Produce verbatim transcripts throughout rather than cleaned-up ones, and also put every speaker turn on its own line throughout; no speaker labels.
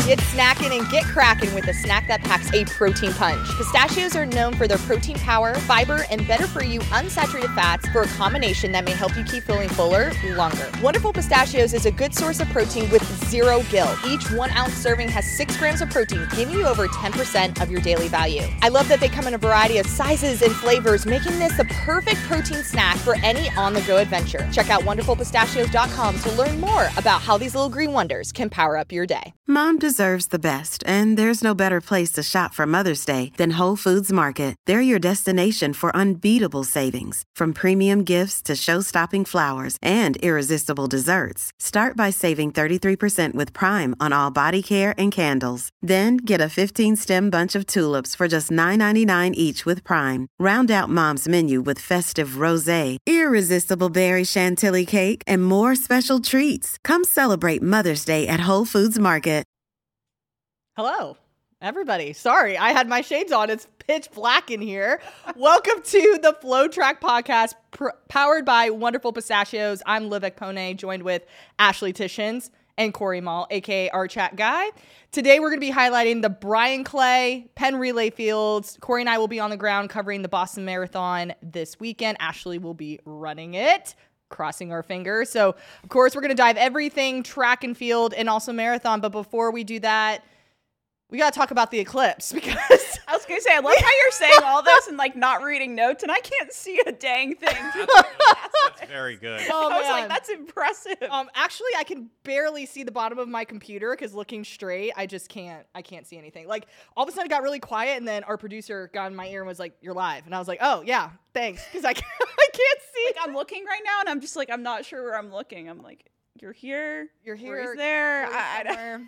Get snacking and get cracking with a snack that packs a protein punch. Pistachios are known for their protein power, fiber, and better-for-you unsaturated fats for a combination that may help you keep feeling fuller longer. Wonderful Pistachios is a good source of protein with zero guilt. Each one-ounce serving has six grams of protein, giving you over ten percent of your daily value. I love that they come in a variety of sizes and flavors, making this the perfect protein snack for any on-the-go adventure. Check out wonderful pistachios dot com to learn more about how these little green wonders can power up your day.
Mom deserves the best, and there's no better place to shop for Mother's Day than Whole Foods Market. They're your destination for unbeatable savings, from premium gifts to show-stopping flowers and irresistible desserts. Start by saving thirty-three percent with Prime on all body care and candles. Then get a fifteen-stem bunch of tulips for just nine ninety-nine each with Prime. Round out Mom's menu with festive rosé, irresistible berry chantilly cake, and more special treats. Come celebrate Mother's Day at Whole Foods Market.
Hello, everybody. Sorry, I had my shades on. It's pitch black in here. Welcome to the Flow Track Podcast, pr- powered by Wonderful Pistachios. I'm Livek Pone, joined with Ashley Tishins and Corey Mall, aka our chat guy. Today, we're going to be highlighting the Bryan Clay Penn Relay Fields. Corey and I will be on the ground covering the Boston Marathon this weekend. Ashley will be running it. Crossing our fingers. So, of course, we're going to dive everything track and field and also marathon. But before we do that, we got to talk about the eclipse because
I was going to say, I love how you're saying all this and like not reading notes, and I can't see a dang thing.
That's very good.
Oh,
I was
man.
like, that's impressive.
Um, actually, I can barely see the bottom of my computer because looking straight, I just can't, I can't see anything. Like, all of a sudden it got really quiet, and then our producer got in my ear and was like, "You're live." And I was like, "Oh, yeah, thanks." Because I, can't- I can't see.
Like, I'm looking right now, and I'm just like, I'm not sure where I'm looking. I'm like, you're here.
You're here.
Where's there?
Corey's
I, I don't.
somewhere.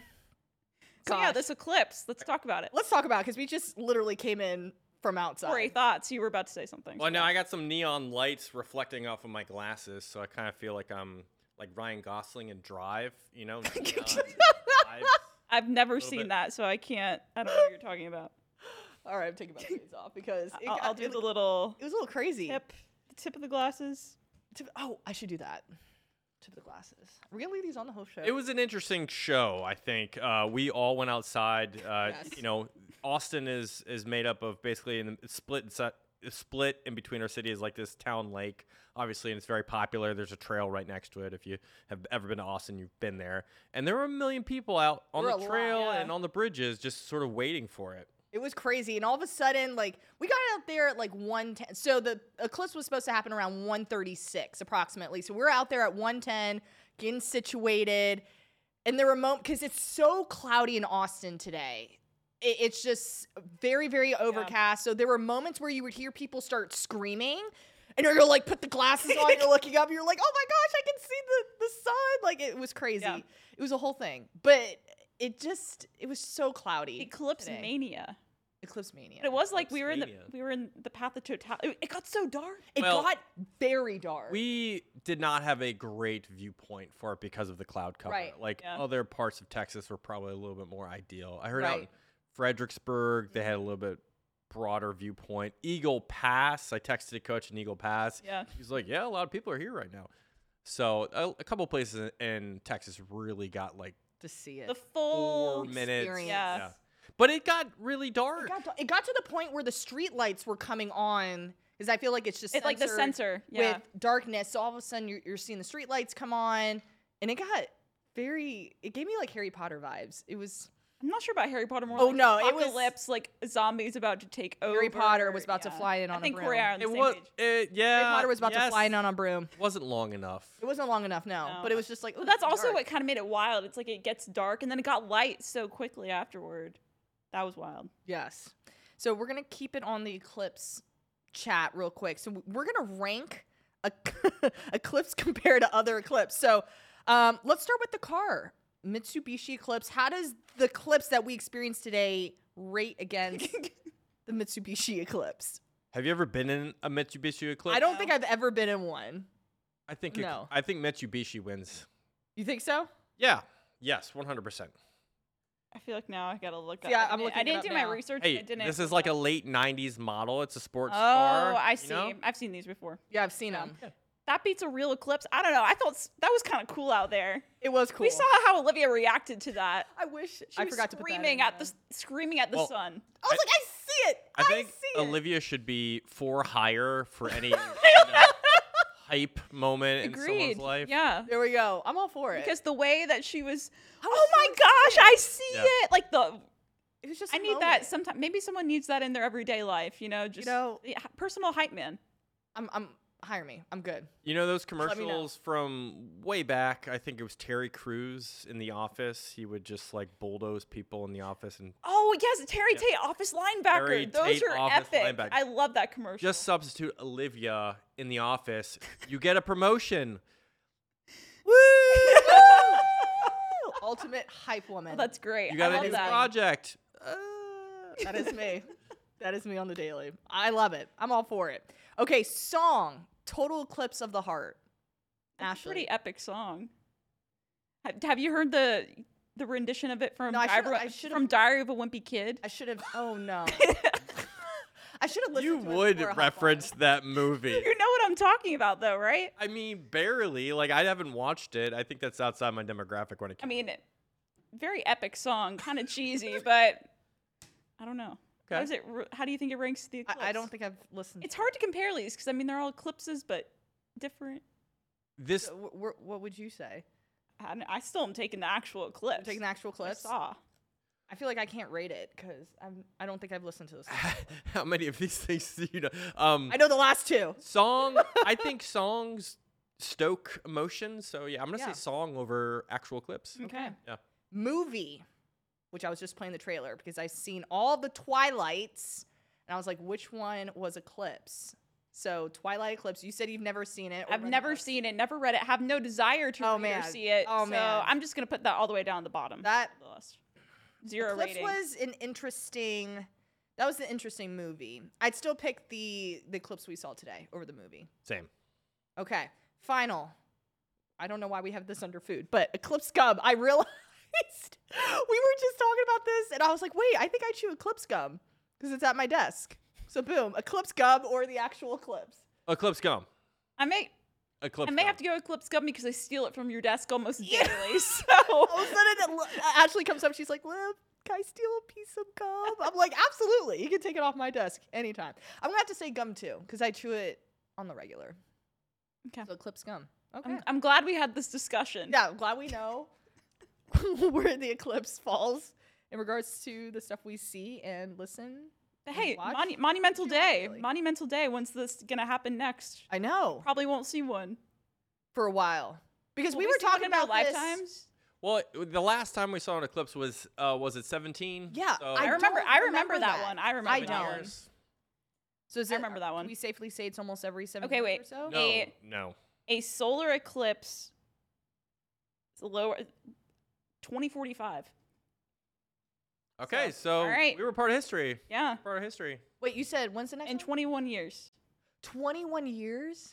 So, yeah,
Gosh.
this eclipse. Let's talk about it.
Let's talk about it because we just literally came in from outside.
Corey, thoughts? You were about to say something.
Well, now I got some neon lights reflecting off of my glasses, so I kind of feel like I'm like Ryan Gosling in Drive, you know? neon vibes.
I've never
little
seen
bit.
that, so I can't. I don't know what you're talking about.
All right, I'm taking my shades off because it,
I'll,
got-
I'll do
it,
the little
it was a little crazy.
tip, the tip of the glasses.
Tip- Oh, I should do that. Tip of the glasses. Are we gonna leave these on the whole show?
It was an interesting show, I think. Uh, we all went outside. Uh,
Yes.
You know, Austin is is made up of basically in the it's split it's a- it's split in between our city is like this town lake, obviously, and it's very popular. There's a trail right next to it. If you have ever been to Austin, you've been there. And there were a million people out on
There
the
were a lot,
trail
yeah.
and on the bridges just sort of waiting for it.
It was crazy, and all of a sudden, like, we got out there at like one ten. So the eclipse was supposed to happen around one thirty-six approximately. So we're out there at one ten, getting situated, and there were moments because it's so cloudy in Austin today. It, it's just very, very overcast. So there were moments where you would hear people start screaming, and you're like, put the glasses on, you're looking up, you're like, oh my gosh, I can see the the sun. Like, it was crazy.
Yeah.
It was a whole thing, but it just it was so cloudy.
Eclipse
today.
mania.
Eclipse mania.
But it was like we were in the
Eclipse-mania.
we were in the path of totality. It got so dark.
It
Well,
got very dark.
We did not have a great viewpoint for it because of the cloud cover.
Right.
Like
Yeah.
other parts of Texas were probably a little bit more ideal. I heard out in
Right.
Fredericksburg, they had a little bit broader viewpoint. Eagle Pass, I texted a coach in Eagle Pass.
Yeah.
He's like, yeah, a lot of people are here right now. So a, a couple places in, in Texas really got like
to see it.
The full
four minutes.
experience.
Yeah.
But it got really
It
dark.
got, to, it got to the point where the street lights were coming on because I feel like it's just
It's like the
censored
sensor. Yeah.
with darkness. So all of a sudden you're, you're seeing the street lights come on, and it got very. It gave me like Harry Potter vibes. It was
I'm not sure about Harry Potter more.
Oh,
like
no, it was-
apocalypse, like zombies about to take over.
Harry Potter was about to
Yeah.
fly in on
I
a
think
broom.
Corey and I are on the
It
same
was,
page.
it, yeah.
Harry Potter was about to
yes.
fly in on a broom.
Wasn't long enough.
It wasn't long enough, no,
No.
but it was just like.
But
ooh,
that's
it's
also
dark.
what kind of made it wild. It's like it gets dark and then it got light so quickly afterward. That was wild.
Yes. So we're gonna keep it on the eclipse chat real quick. So we're gonna rank a eclipse compared to other eclipse. So um, let's start with the car, Mitsubishi Eclipse. How does the eclipse that we experienced today rate against the Mitsubishi Eclipse?
Have you ever been in a Mitsubishi Eclipse?
I don't
No.
think I've ever been in one.
I think it,
No.
I think Mitsubishi wins.
You think so?
Yeah. Yes. One hundred percent.
I feel like now I gotta look
Yeah,
up.
I'm
I
looking
I
it
didn't
up
do
now.
my research.
Hey,
I didn't
this
look
is like a
up.
late nineties model. It's a sports
Oh,
car.
I
you
see.
know?
I've seen these before.
Yeah, I've seen
Yeah.
them.
that beats a real eclipse. I don't know. I thought s- that was kind of cool out there.
It was cool.
We saw how Olivia reacted to that.
I wish
She
I
was
forgot to put that
screaming
in
at
there.
the s- screaming at the
Well,
sun.
I was
I-
like, I see it.
I think
see it.
Olivia should be for hire for any you know, hype moment in
Agreed.
someone's life.
Yeah.
There we go. I'm all for it.
Because the way that she was,
I was
oh
so
my gosh, I see
Yeah.
it. Like the,
it was just.
I
a
need
moment.
that sometime. Maybe someone needs that in their everyday life. You know, just
know-
yeah, personal hype man.
I'm. I'm. Hire me. I'm good.
You know those
let me know.
commercials from way back? I think it was Terry Crews in The Office. He would just like bulldoze people in the office and
Oh yes, Terry
Yeah.
Tate, office linebacker.
Terry
Those
Tate,
are
office
epic.
linebacker.
I love that commercial.
just substitute Olivia in the office. You get a promotion.
Woo! Ultimate hype woman.
Oh, that's great.
You got
I
a
love
new
that.
project. Uh,
That is me. That is me on the daily. I love it. I'm all for it. Okay, song. Total Eclipse of the Heart.
It's a
Ashley.
pretty epic song. Have, have you heard the the rendition of it from
No, I should've-
Diary,
I should've-
from Diary of a Wimpy Kid?
I should have. Oh no. I should have listened.
you
to it
would
before I hopped
reference
on.
that movie.
You know what I'm talking about, though, right?
I mean, barely. Like I haven't watched it. I think that's outside my demographic when it
I
came.
mean, very epic song, kind of cheesy, but I don't know. How
Okay.
does it? r- How do you think it ranks the eclipse?
I, I don't think I've listened.
It's
to
hard to compare these because I mean they're all eclipses, but different.
This
it. Wh- wh- what would you say?
I, don't- I still am taking the actual eclipse.
You're taking the actual
I
clips.
saw.
I feel like I can't rate it because I'm. I don't think I've listened to this.
how many of these things do you know? Um,
I know the last two.
song. I think songs stoke emotions. So yeah, I'm gonna
Yeah.
say song over actual clips.
Okay.
Yeah.
Movie, which I was just playing the trailer because I've seen all the Twilights, and I was like, which one was Eclipse? So Twilight Eclipse. You said you've never seen it. or
I've
read the
never
book.
seen it, never read it, have no desire to
Oh,
read
man.
or see it.
Oh,
so
man.
I'm just gonna put that all the way down the bottom.
That
of the list. Zero
Eclipse
rating.
was an interesting. That was an interesting movie. I'd still pick the the Eclipse we saw today over the movie.
Same.
Okay, final. I don't know why we have this under food, but Eclipse gum. I realized we were just talking about this, and I was like, wait, I think I chew Eclipse gum because it's at my desk. So boom, Eclipse gum or the actual Eclipse.
Eclipse gum.
I may
Eclipse
I may
gum.
have to go Eclipse Gum because I steal it from your desk almost
Yeah.
daily. So
All of a sudden, it- Ashley comes up. She's like, Liv, can I steal a piece of gum? I'm like, absolutely. You can take it off my desk anytime. I'm going to have to say gum too because I chew it on the regular.
Okay.
So Eclipse gum. Okay.
I'm, I'm glad we had this discussion.
Yeah, I'm glad we know where the eclipse falls in regards to the stuff we see and listen.
But
and
hey,
watch.
monu- Monumental
Do
Day.
really.
Monumental Day. When's this gonna happen next?
I know
Probably won't see one.
for a while because
Will
we were
see one
talking
in our
about this.
lifetimes.
Well, the last time we saw an eclipse was uh was it seventeen?
Yeah,
So
I,
I
remember.
don't
I remember,
remember
that,
that.
one. I remember
I
that
don't.
one.
years.
So is
I
it,
remember that one.
Can we safely say it's almost every seven
Okay,
years
wait.
or so?
No,
A-
no.
A solar eclipse. It's a lower. twenty forty-five.
Okay,
So,
so
all right.
we were part of history.
Yeah.
Part of history.
Wait, you said when's the next
In
one?
twenty-one years.
twenty-one years?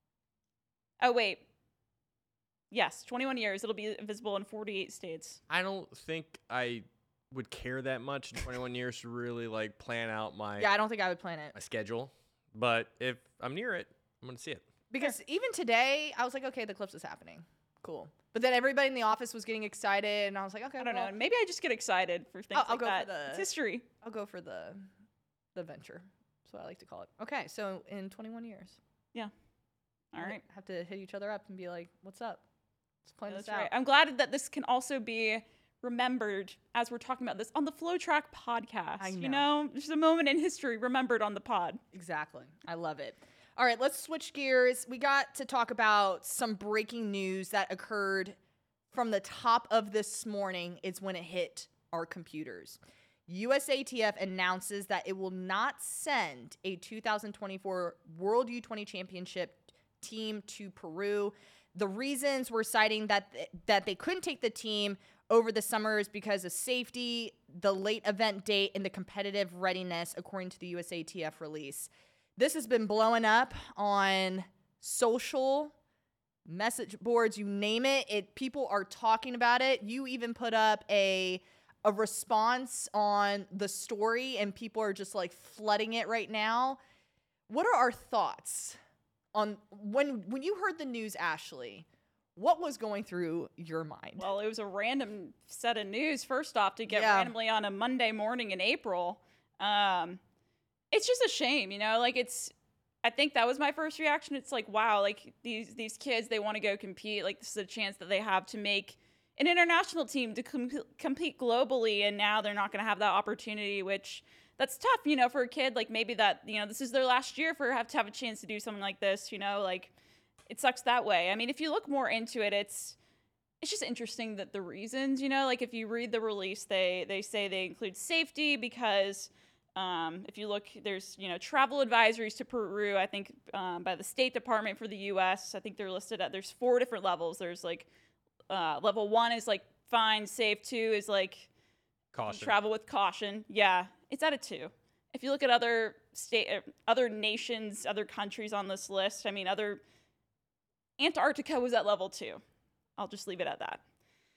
Oh wait. Yes, twenty-one years. It'll be visible in forty-eight states.
I don't think I would care that much in twenty-one years to really like plan out my
Yeah, I don't think I would plan it.
my schedule. But if I'm near it, I'm gonna see it.
Because even today, I was like, okay, the eclipse is happening. Cool. But then everybody in the office was getting excited, and I was like, okay,
I don't
well,
know. Maybe I just get excited for things
I'll- I'll
like
go for
that.
the-
It's history.
I'll go for the the venture. That's what I like to call it. Okay, so in twenty-one years.
All
we
right.
Have to hit each other up and be like, what's up? Let's plan
That's
this out.
right. I'm glad that this can also be remembered as we're talking about this on the Flow Track podcast.
I
You
know.
know, there's a moment in history remembered on the pod.
Exactly. I love it. All right, let's switch gears. We got to talk about some breaking news that occurred from the top of this morning is when it hit our computers. U S A T F announces that it will not send a two thousand twenty-four World U twenty Championship team to Peru. The reasons were citing that th- that they couldn't take the team over the summer is because of safety, the late event date, and the competitive readiness, according to the U S A T F release. This has been blowing up on social message boards, you name it. It people are talking about it. You even put up a a response on the story, and people are just like flooding it right now. What are our thoughts on when when you heard the news, Ashley, what was going through your mind?
Well, it was a random set of news, first off, to get
Yeah.
randomly on a Monday morning in April. Um, it's just a shame, you know, like it's, I think that was my first reaction. It's like, wow, like these, these kids, they want to go compete. Like this is a chance that they have to make an international team to com- compete globally. And now they're not going to have that opportunity, which that's tough, you know, for a kid. Like maybe that, you know, this is their last year for have to have a chance to do something like this, you know, like it sucks that way. I mean, if you look more into it, it's, it's just interesting that the reasons, you know, like if you read the release, they, they say they include safety because um, if you look, there's, you know, travel advisories to Peru, I think um, by the State Department for the U S. I think they're listed at, there's four different levels. There's like, uh, level one is like fine, safe. Two is like
Caution.
travel with caution. Yeah, it's at a two. If you look at other state, uh, other nations, other countries on this list, I mean, other, Antarctica was at level two. I'll just leave it at that.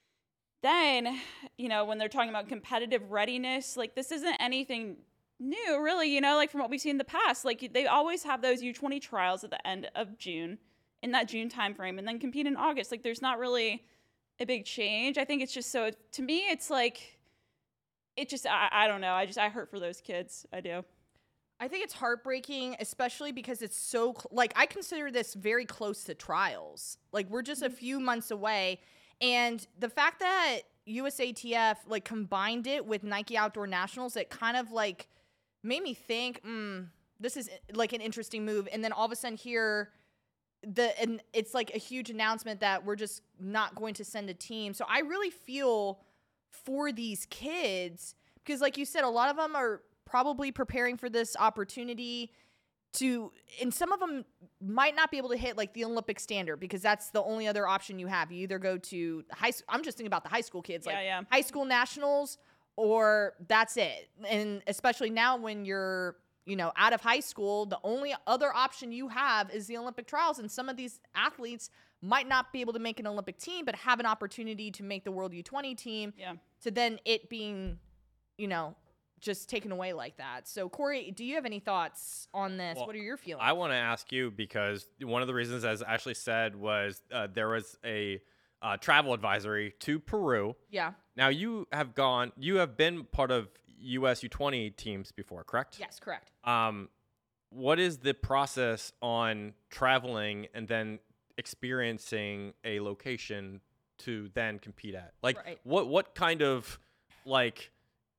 Then, you know, when they're talking about competitive readiness, like this isn't anything new, really, you know, like from what we've seen in the past. Like they always have those U twenty trials at the end of June, in that June timeframe, and then compete in August. Like there's not really a big change. I think it's just so, to me, it's like, it just, I, I don't know. I just, I hurt for those kids. I do.
I think it's heartbreaking, especially because it's so, cl- like, I consider this very close to trials. Like, we're just a few months away. And the fact that U S A T F, like, combined it with Nike Outdoor Nationals, it kind of, like, made me think, hmm, this is, like, an interesting move. And then all of a sudden here, the and it's, like, a huge announcement that we're just not going to send a team. So I really feel for these kids because, like you said, a lot of them are probably preparing for this opportunity to, and some of them might not be able to hit like the Olympic standard because that's the only other option you have. You either go to high school. I'm just thinking about the high school kids,
Yeah,
like
yeah.
high school nationals, or that's it. And especially now when you're, you know, out of high school, the only other option you have is the Olympic trials. And some of these athletes might not be able to make an Olympic team, but have an opportunity to make the World U twenty team.
Yeah.
To then it being, you know, just taken away like that. So, Corey, do you have any thoughts on this?
Well,
what are your feelings?
I want to ask you because one of the reasons, as Ashley said, was uh, there was a uh, travel advisory to Peru.
Yeah.
Now you have gone, you have been part of U S U twenty teams before, correct?
Yes, correct.
Um, what is the process on traveling and then experiencing a location to then compete at? Like,
Right.
what what kind of like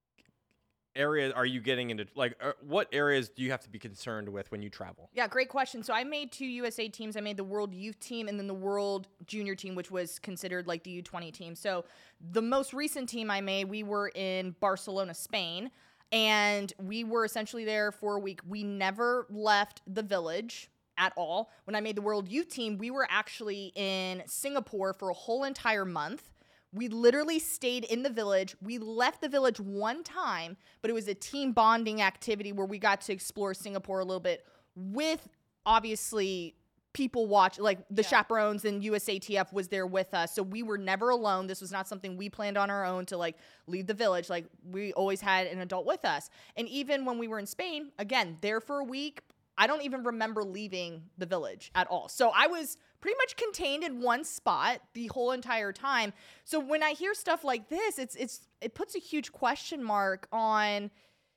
areas are you getting into? Like, uh, what areas do you have to be concerned with when you travel?
Yeah, great question. So I made two U S A teams. I made the World Youth team and then the World Junior team, which was considered like the U twenty team. So the most recent team I made, we were in Barcelona, Spain, and we were essentially there for a week. We never left the village at all. When I made the World Youth team, we were actually in Singapore for a whole entire month. We literally stayed in the village. We left the village one time, but it was a team bonding activity where we got to explore Singapore a little bit with, obviously, people watch, like the
Yeah.
chaperones, and U S A T F was there with us. So we were never alone. This was not something we planned on our own to like leave the village. Like we always had an adult with us. And even when we were in Spain, again, there for a week, I don't even remember leaving the village at all. So I was pretty much contained in one spot the whole entire time. So when I hear stuff like this, it's it's it puts a huge question mark on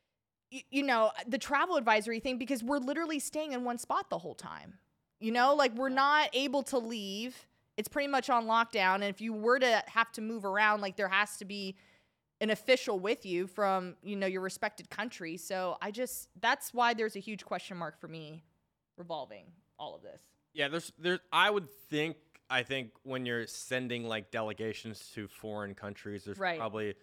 y- you know, the travel advisory thing, because we're literally staying in one spot the whole time. You know, like we're not able to leave. It's pretty much on lockdown. And if you were to have to move around, like there has to be an official with you from, you know, your respected country. So I just, that's why there's a huge question mark for me revolving all of this.
Yeah, there's there. I would think. I think when you're sending like delegations to foreign countries, there's
Right.
probably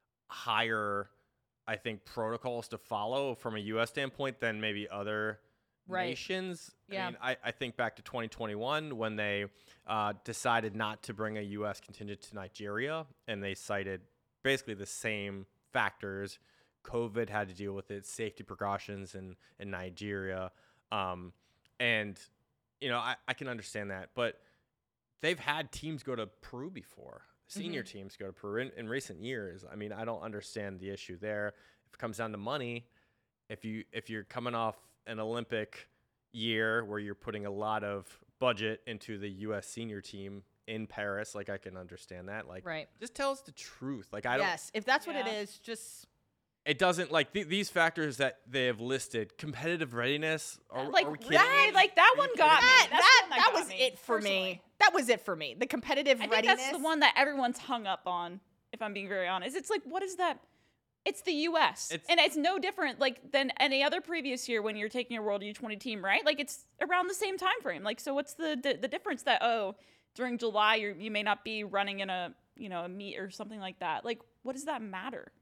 higher, I think, protocols to follow from a U S standpoint than maybe other
Right.
nations.
Yeah.
I mean, I, I think back to twenty twenty-one when they uh, decided not to bring a U S contingent to Nigeria, and they cited basically the same factors. COVID had to deal with it, safety precautions in in Nigeria, um, and you know, I, I can understand that, but they've had teams go to Peru before. Senior
Mm-hmm.
teams go to Peru in, in recent years. I mean, I don't understand the issue there. If it comes down to money, if you if you're coming off an Olympic, year where you're putting a lot of budget into the U S senior team in Paris. Like, I can understand that. Like,
Right.
just tell us the truth. Like, I don't.
Yes, if that's what it
Yeah.
is, just
It doesn't like th- these factors that they have listed. Competitive readiness. Are,
like
are we kidding
that,
me?
like that
Are you
one
kidding
got
me?
me.
that
That's
that
the one that
that
got
was
me,
it for
personally.
me. That was it for me. The competitive
I think
readiness.
that's the one that everyone's hung up on, if I'm being very honest. It's like, what is that? It's the U S
It's-
and it's no different like than any other previous year when you're taking a World U twenty team, right? Like it's around the same time frame. Like, so what's the the, the difference that oh during July you you may not be running in a you know a meet or something like that? Like, what does that matter?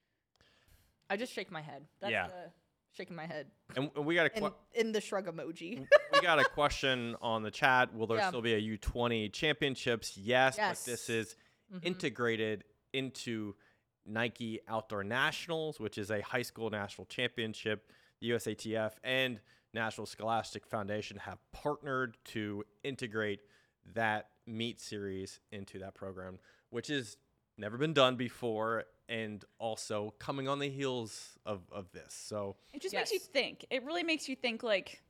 I just shake my head. That's
Yeah.
the shaking my head.
And, and we got a
In,
que-
in the shrug emoji.
we got a question on the chat. Will there
Yeah.
still be a U twenty championships? Yes,
Yes.
but this is
Mhm.
integrated into Nike Outdoor Nationals, which is a high school national championship. The U S A T F and National Scholastic Foundation have partnered to integrate that meet series into that program, which has never been done before, and also coming on the heels of, of this. So
It just makes you
Yes.
think. It really makes you think like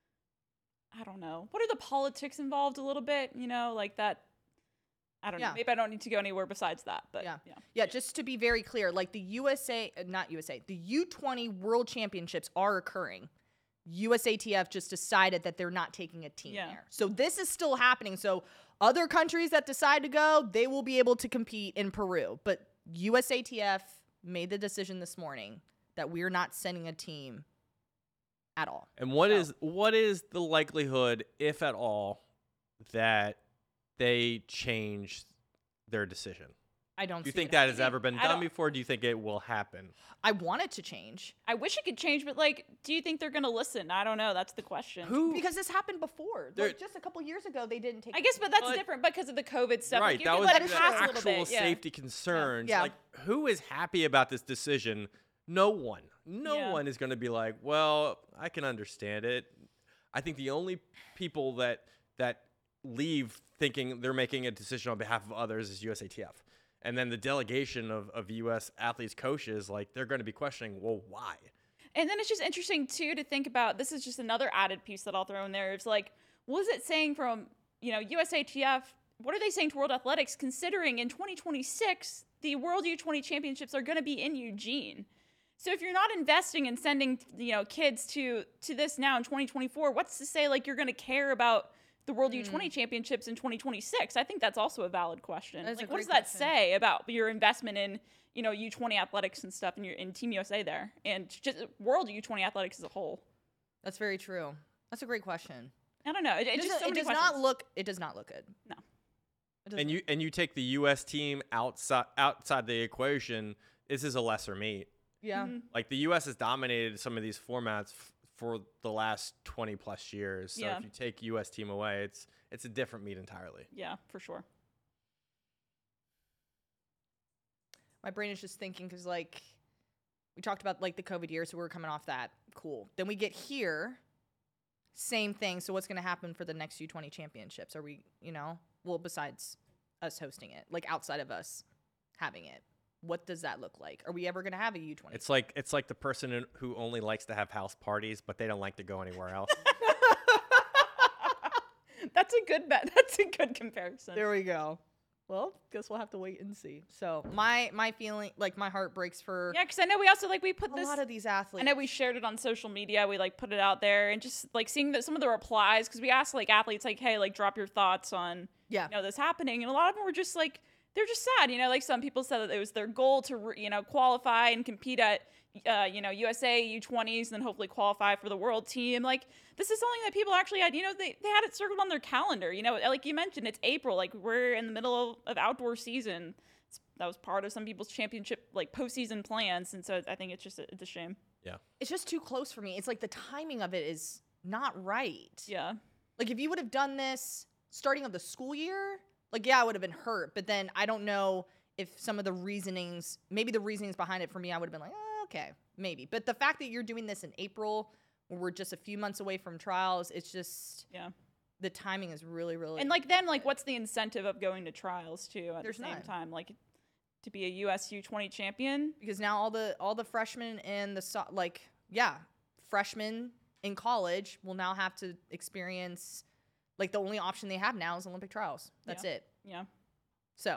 I don't know. What are the politics involved a little bit, you know, like that I don't
Yeah.
know. Maybe I don't need to go anywhere besides that, but
Yeah.
yeah.
Yeah, just to be very clear, like the U S A, uh, not U S A, the U twenty World Championships are occurring. U S A T F just decided that they're not taking a team
Yeah.
there. So this is still happening. So other countries that decide to go, they will be able to compete in Peru. But U S A T F made the decision this morning that we're not sending a team at all.
And what
So-
is what is the likelihood, if at all, that they change their decision?
I don't
Do you
see
think
it
that
happening.
has ever been
I
done
don't-
before? Do you think it will happen?
I want it to change.
I wish it could change, but like, do you think they're gonna listen? I don't know. That's the question.
Who?
Because this happened before.
There-
Like just a couple years ago, they didn't take
I guess, but that's
But-
different because of the COVID stuff.
Right,
Like, you
that
could
was
let
the
it
is
pass a
true.
little
actual
bit. Yeah.
safety concerns.
Yeah.
Like, who is happy about this decision? No one. No
Yeah.
one is going to be like, well, I can understand it. I think the only people that that leave thinking they're making a decision on behalf of others is U S A T F. And then the delegation of, of U S athletes, coaches, like, they're going to be questioning, well, why?
And then it's just interesting too to think about. This is just another added piece that I'll throw in there. It's like, what is it saying from you know U S A T F? What are they saying to World Athletics? Considering in twenty twenty-six the World U twenty Championships are going to be in Eugene. So if you're not investing in sending you know kids to to this now in twenty twenty-four, what's to say like you're going to care about the World U twenty Championships in twenty twenty-six? I think that's also a valid question.
That is a
Like, what
great
does that
question.
say about your investment in you know U twenty athletics and stuff, and your in Team U S A there, and just World U twenty athletics as a whole?
That's very true. That's a great question.
I don't know. It, it
It,
just
does,
so
it
many
does not
questions.
look. It does not look good.
No.
It does
And
not.
you and you take the U S team outside outside the equation, this is a lesser meet.
Yeah.
Mhm.
Like, the U S has dominated some of these formats f- for the last twenty plus years. So
Yeah.
if you take U S team away, it's it's a different meet entirely.
Yeah, for sure.
My brain is just thinking because like we talked about like the COVID year, so we we're coming off that. Cool. Then we get here. Same thing. So what's going to happen for the next U twenty championships? Are we, you know, well, besides us hosting it, like outside of us having it, what does that look like? Are we ever going to have a U twenty?
It's like it's like the person who- who only likes to have house parties, but they don't like to go anywhere else.
That's a good bet. That's a good comparison.
There we go. Well, guess we'll have to wait and see. So my my feeling, like my heart breaks for
Yeah, because I know we also like we put
a
this.
lot of these athletes.
I know we shared it on social media. We like put it out there, and just like seeing that some of the replies, because we asked like athletes like, hey, like drop your thoughts on
Yeah.
you know this happening, and a lot of them were just like they're just sad. You know, like some people said that it was their goal to re- you know qualify and compete at uh, you know U S A U twenties, and then hopefully qualify for the world team. Like this is something that people actually had. You know, they they had it circled on their calendar. You know, like you mentioned, it's April. Like we're in the middle of, of outdoor season. It's, that was part of some people's championship like postseason plans, and so I think it's just a, it's a shame.
Yeah.
It's just too close for me. It's like the timing of it is not right.
Yeah.
Like if you would have done this starting of the school year, like yeah, I would have been hurt. But then I don't know if some of the reasonings, maybe the reasonings behind it for me, I would have been like, oh, okay, maybe. But the fact that you're doing this in April, where we're just a few months away from trials, it's just
Yeah.
the timing is really, really.
And like then like what's the incentive of going to trials too at
There's
the same
none.
time? Like to be a U S U twenty champion?
because now all the all the freshmen and the so- like yeah, freshmen in college will now have to experience, like, the only option they have now is Olympic trials. That's
Yeah.
it.
Yeah.
So,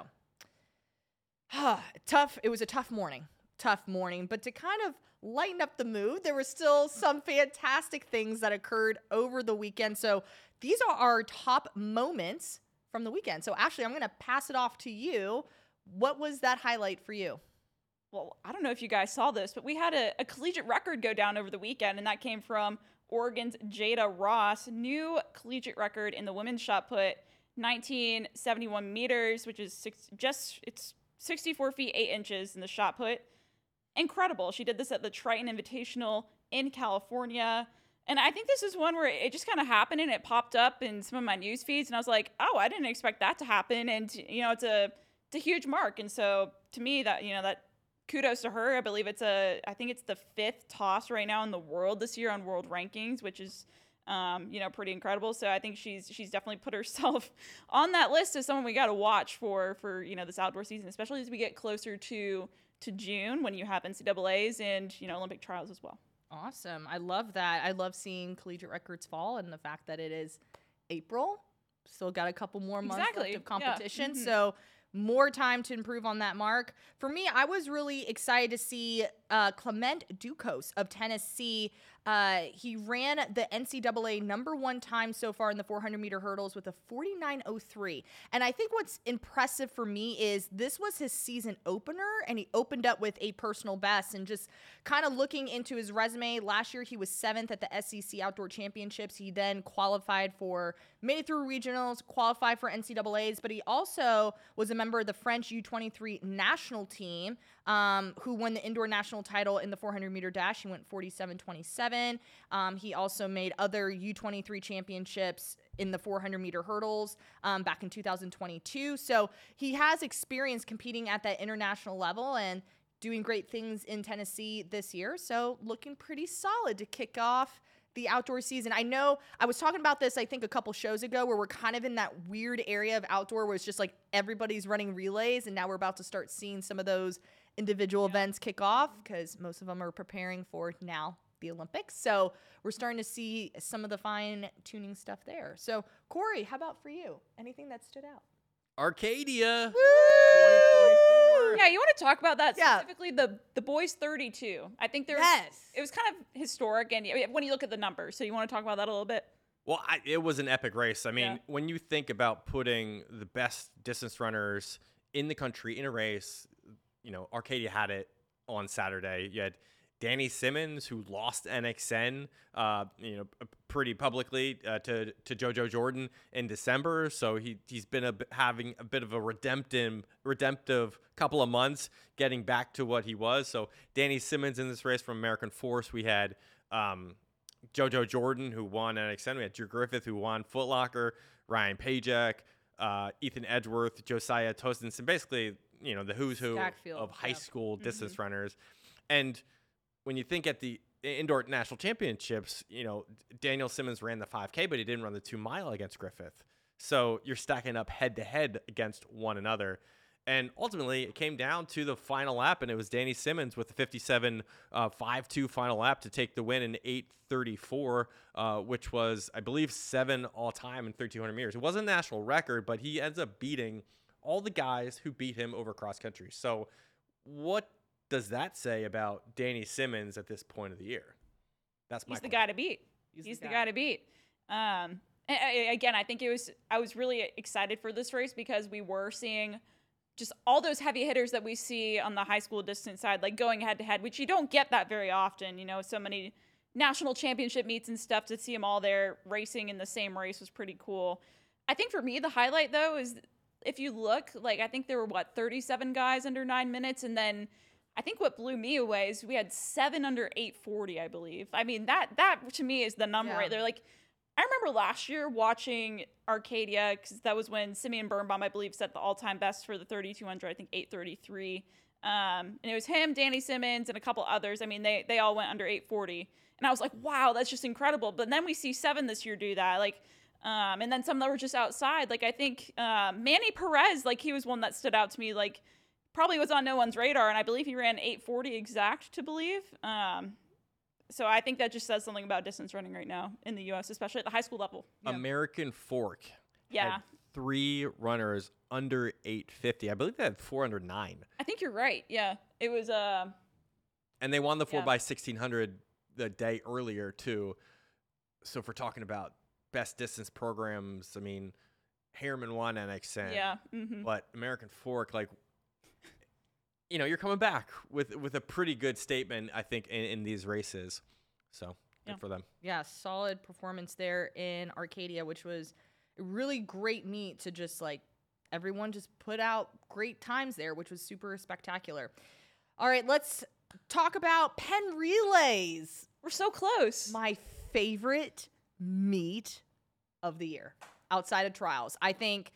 tough. It was a tough morning. Tough morning. But to kind of lighten up the mood, there were still some fantastic things that occurred over the weekend. So, these are our top moments from the weekend. So, Ashley, I'm going to pass it off to you. What was that highlight for you?
Well, I don't know if you guys saw this, but we had a, a collegiate record go down over the weekend, and that came from Oregon's Jada Ross. New collegiate record in the women's shot put, nineteen seventy-one meters, which is six, just, it's sixty-four feet, eight inches in the shot put. Incredible. She did this at the Triton Invitational in California. And I think this is one where it just kind of happened and it popped up in some of my news feeds. And I was like, oh, I didn't expect that to happen. And, you know, it's a, it's a huge mark. And so to me, that, you know, that kudos to her. I believe it's a, I think it's the fifth toss right now in the world this year on world rankings, which is, um, you know, pretty incredible. So I think she's, she's definitely put herself on that list as someone we got to watch for, for, you know, this outdoor season, especially as we get closer to, to June when you have N C double A's and, you know, Olympic trials as well.
Awesome. I love that. I love seeing collegiate records fall, and the fact that it is April. Still got a couple more months
Exactly.
left of competition.
Yeah. Mm-hmm.
So more time to improve on that mark. For me, I was really excited to see uh, Clement Ducos of Tennessee. Uh, he ran the N C double A number one time so far in the four hundred meter hurdles with a forty-nine oh three. And I think what's impressive for me is this was his season opener, and he opened up with a personal best. And just kind of looking into his resume, last year he was seventh at the S E C Outdoor Championships. He then qualified for, made it through regionals, qualified for N C double A's, but he also was a member of the French U twenty-three national team, um, who won the indoor national title in the four hundred meter dash. He went forty-seven twenty-seven. Um, he also made other U twenty-three championships in the four hundred meter hurdles um, back in two thousand twenty-two. So he has experience competing at that international level and doing great things in Tennessee this year. So looking pretty solid to kick off the outdoor season. I know I was talking about this, I think, a couple shows ago, where we're kind of in that weird area of outdoor where it's just like everybody's running relays, and now we're about to start seeing some of those individual events kick off because most of them are preparing for now the Olympics. So we're starting to see some of the fine tuning stuff there. So Corey, how about for you? Anything that stood out?
Arcadia.
Woo!
twenty twenty-four.
Yeah, you want to talk about that,
Yeah.
specifically the the boys thirty-two. I think there
Yes.
it was kind of historic, and when you look at the numbers, so you want to talk about that a little bit?
Well, I, it was an epic race. I mean,
Yeah.
when you think about putting the best distance runners in the country in a race, you know, Arcadia had it on Saturday. You had Danny Simmons, who lost N X N, uh, you know, pretty publicly uh, to to JoJo Jordan in December. So he he's been a, having a bit of a redemptive redemptive couple of months, getting back to what he was. So Danny Simmons in this race from American Force. We had um, JoJo Jordan, who won N X N. We had Drew Griffith, who won Foot Locker. Ryan Pajak, uh, Ethan Edgeworth, Josiah Tostenson. Basically, you know, the who's who
Stacked field,
of high
yep.
school distance
Mm-hmm.
runners. And when you think at the indoor national championships, you know, Daniel Simmons ran the five K, but he didn't run the two mile against Griffith. So you're stacking up head to head against one another. And ultimately, it came down to the final lap, and it was Danny Simmons with the fifty-seven five two final lap to take the win in eight thirty-four, uh, which was, I believe, seven all-time in thirty-two hundred meters. It wasn't a national record, but he ends up beating all the guys who beat him over cross-country. So what does that say about Danny Simmons at this point of the year? That's my
He's the
question.
guy to beat.
He's
He's,
the
the,
guy.
guy. to beat. Um, and, uh, again, I think it was. I was really excited for this race because we were seeing just all those heavy hitters that we see on the high school distance side, like going head to head, which you don't get that very often. You know, so many national championship meets and stuff, to see them all there racing in the same race was pretty cool. I think for me, the highlight though is if you look, like I think there were what thirty-seven guys under nine minutes, and then I think what blew me away is we had seven under eight forty, I believe. I mean, that that to me is the number
Yeah.
right there. Like, I remember last year watching Arcadia, because that was when Simeon Birnbaum, I believe, set the all-time best for the thirty-two hundred, I think eight thirty-three. Um, and it was him, Danny Simmons, and a couple others. I mean, they they all went under eight forty. And I was like, wow, that's just incredible. But then we see seven this year do that. Like, um, and then some that were just outside. Like, I think uh, Manny Perez, like, he was one that stood out to me, like, probably was on no one's radar. And I believe he ran eight forty exact, to believe. Um, So I think that just says something about distance running right now in the U S, especially at the high school level.
American Fork
Yeah.
had three runners under eight fifty. I believe they had four under nine.
I think you're right. Yeah. It was uh
And they won the four
Yeah.
by sixteen hundred the day earlier, too. So if we're talking about best distance programs, I mean, Harriman won N X N.
yeah. Mm-hmm.
But American Fork, like, you know, you're coming back with with a pretty good statement, I think, in, in these races. So good
Yeah.
for them.
Yeah, solid performance there in Arcadia, which was a really great meet to just like everyone just put out great times there, which was super spectacular. All right, let's talk about Penn Relays.
We're so close.
My favorite meet of the year outside of trials. I think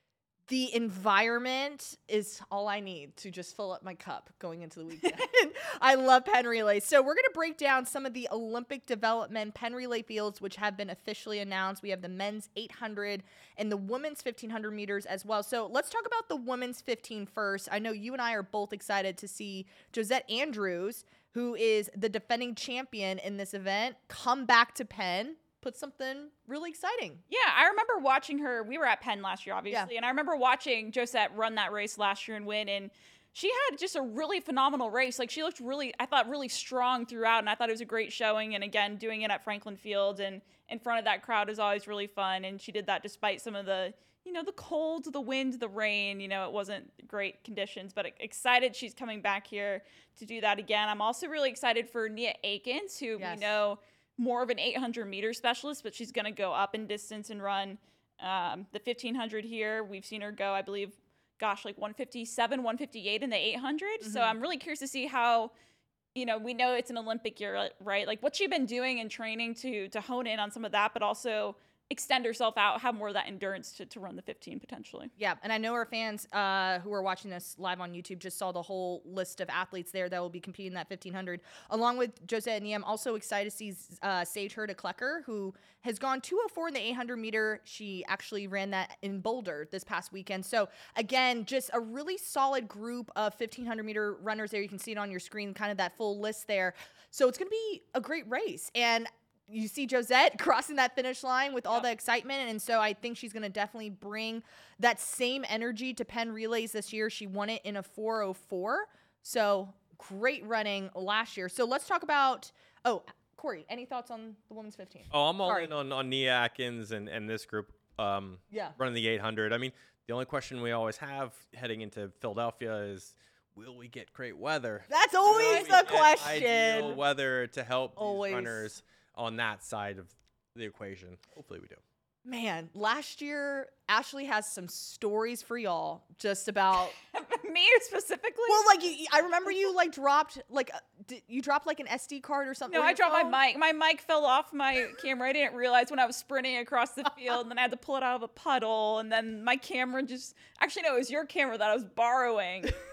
the environment is all I need to just fill up my cup going into the weekend. I love Penn Relays. So we're going to break down some of the Olympic development Penn Relay fields, which have been officially announced. We have the men's eight hundred and the women's fifteen hundred meters as well. So let's talk about the women's fifteen first. I know you and I are both excited to see Josette Andrews, who is the defending champion in this event, come back to Penn. Put something really exciting.
Yeah, I remember watching her. We were at Penn last year, obviously,
Yeah.
and I remember watching Josette run that race last year and win. And she had just a really phenomenal race. Like, she looked really, I thought, really strong throughout, and I thought it was a great showing. And again, doing it at Franklin Field and in front of that crowd is always really fun. And she did that despite some of the, you know, the cold, the wind, the rain. You know, it wasn't great conditions, but excited she's coming back here to do that again. I'm also really excited for Nia Akins, who
Yes.
we know more of an eight hundred meter specialist, but she's going to go up in distance and run um, the fifteen hundred here. We've seen her go, I believe, gosh, like one fifty-seven, one fifty-eight in the eight hundred.
Mm-hmm.
So I'm really curious to see how, you know, we know it's an Olympic year, right? Like, what's she been doing and training to to hone in on some of that, but also extend herself out, have more of that endurance to, to run the fifteen potentially.
Yeah, and I know our fans uh, who are watching this live on YouTube just saw the whole list of athletes there that will be competing in that fifteen hundred. Along with Josette and Nia, I'm also excited to see uh, Sage Herta-Klecker, who has gone two oh four in the eight hundred meter. She actually ran that in Boulder this past weekend. So, again, just a really solid group of fifteen hundred meter runners there. You can see it on your screen, kind of that full list there. So, it's going to be a great race. And you see Josette crossing that finish line with all
Yep.
the excitement. And so I think she's going to definitely bring that same energy to Penn Relays this year. She won it in a four oh four. So great running last year. So let's talk about, oh, Corey, any thoughts on the women's fifteen?
Oh, I'm all
Sorry.
in on, on Nia Atkins and, and this group um,
Yeah.
running the eight hundred. I mean, the only question we always have heading into Philadelphia is, will we get great weather?
That's
Will
always
we
the
get
question.
Ideal weather to help
Always.
these runners on that side of the equation. Hopefully we do.
Man, last year, Ashley has some stories for y'all just about.
Me specifically?
Well, like, you, I remember you, like, dropped, like, uh, did, you dropped, like, an S D card or something.
No,
or
I
your
dropped
phone?
my mic. My mic fell off my camera. I didn't realize when I was sprinting across the field, and then I had to pull it out of a puddle, and then my camera just actually no, it was your camera that I was borrowing. and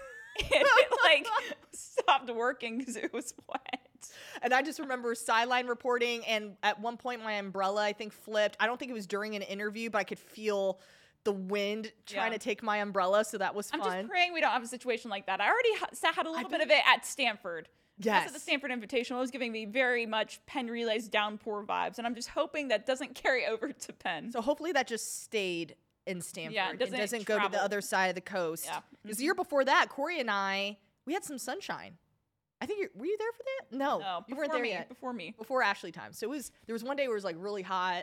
it like stopped working because it was wet.
And I just remember sideline reporting, and at one point my umbrella, I think, flipped. I don't think it was during an interview, but I could feel the wind trying
Yeah.
to take my umbrella, so that was
I'm
fun.
just praying we don't have a situation like that. I already ha- sa- had a little bit
bet-
of it at Stanford. That's
Yes.
at the Stanford Invitational. It was giving me very much Penn Relays downpour vibes, and I'm just hoping that doesn't carry over to Penn.
So hopefully that just stayed in Stanford.
Yeah, it doesn't
and doesn't go to the
travel.
other side of the coast.
Yeah.
Because the year before that, Corey and I, we had some sunshine. I think you're, were you there for that? No,
no,
you
before
weren't there
me.
yet.
Before me.
Before Ashley time. So it was, there was one day where it was like really hot,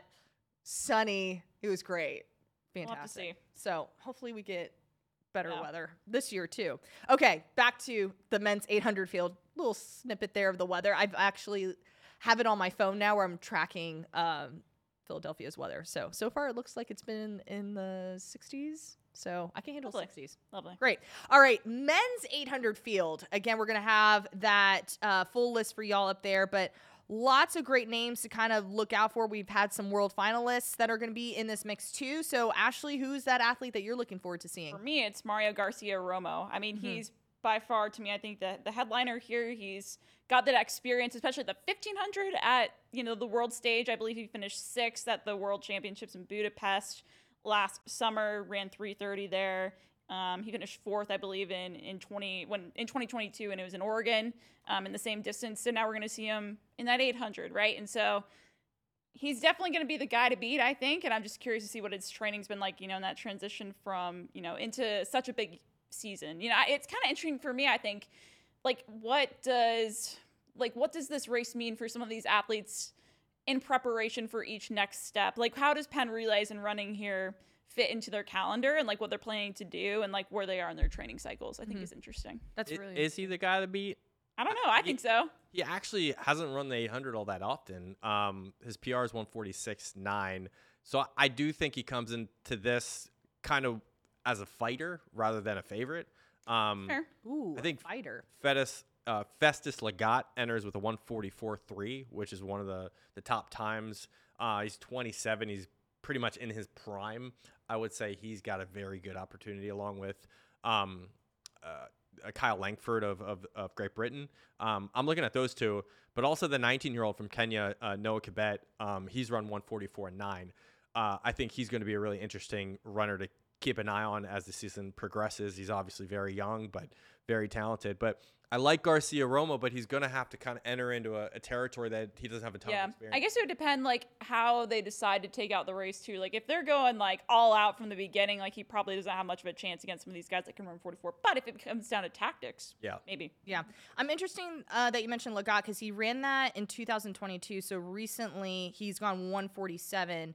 sunny. It was great.
We'll have to
Fantastic.
see.
So hopefully we get better
Yeah.
weather this year too. Okay, back to the men's eight hundred field. Little snippet there of the weather. I've actually have it on my phone now where I'm tracking um, Philadelphia's weather. So so far it looks like it's been in the sixties. So I can handle
Lovely.
sixties.
Lovely.
Great. All right, men's eight hundred field. Again, we're going to have that uh, full list for y'all up there, but lots of great names to kind of look out for. We've had some world finalists that are going to be in this mix too. So, Ashley, who's that athlete that you're looking forward to seeing?
For me, it's Mario Garcia Romo. I mean,
Mm-hmm.
he's by far, to me, I think the, the headliner here. He's got that experience, especially the fifteen hundred at, you know, the world stage. I believe he finished sixth at the World Championships in Budapest last summer, ran three thirty there. Um, he finished fourth, I believe, in in twenty when in twenty twenty-two, and it was in Oregon, um, in the same distance. So now we're going to see him in that eight hundred, right? And so he's definitely going to be the guy to beat, I think. And I'm just curious to see what his training's been like, you know, in that transition from, you know, into such a big season. You know, it's kind of interesting for me, I think. Like, what does like what does this race mean for some of these athletes in preparation for each next step? Like, how does Penn Relays and running here fit into their calendar and like what they're planning to do and like where they are in their training cycles? I think mm-hmm. is interesting.
That's
it,
really
is he the guy to beat?
I don't know. I
he,
think so.
He actually hasn't run the eight hundred all that often. Um, his P R is one forty-six point nine. So I do think he comes into this kind of as a fighter rather than a favorite. Um,
Fair.
Ooh,
I think
fighter.
Festus, uh, Festus Lagat enters with a one forty-four point three, which is one of the, the top times. Uh, he's twenty-seven. He's pretty much in his prime. I would say he's got a very good opportunity along with um, uh, Kyle Langford of, of, of Great Britain. Um, I'm looking at those two, but also the nineteen-year-old from Kenya, uh, Noah Kibet. Um, he's run one forty-four point nine. Uh, I think he's going to be a really interesting runner to keep an eye on as the season progresses. He's obviously very young, but very talented. But I like Garcia Romo, but he's going to have to kind of enter into a, a territory that he doesn't have a ton
yeah.
of experience.
I guess it would depend, like, how they decide to take out the race, too. Like, if they're going, like, all out from the beginning, like, he probably doesn't have much of a chance against some of these guys that can run forty-four. But if it comes down to tactics,
yeah,
maybe.
Yeah. I'm interesting uh, that you mentioned Lagat because he ran that in two thousand twenty-two. So recently he's gone one forty-seven.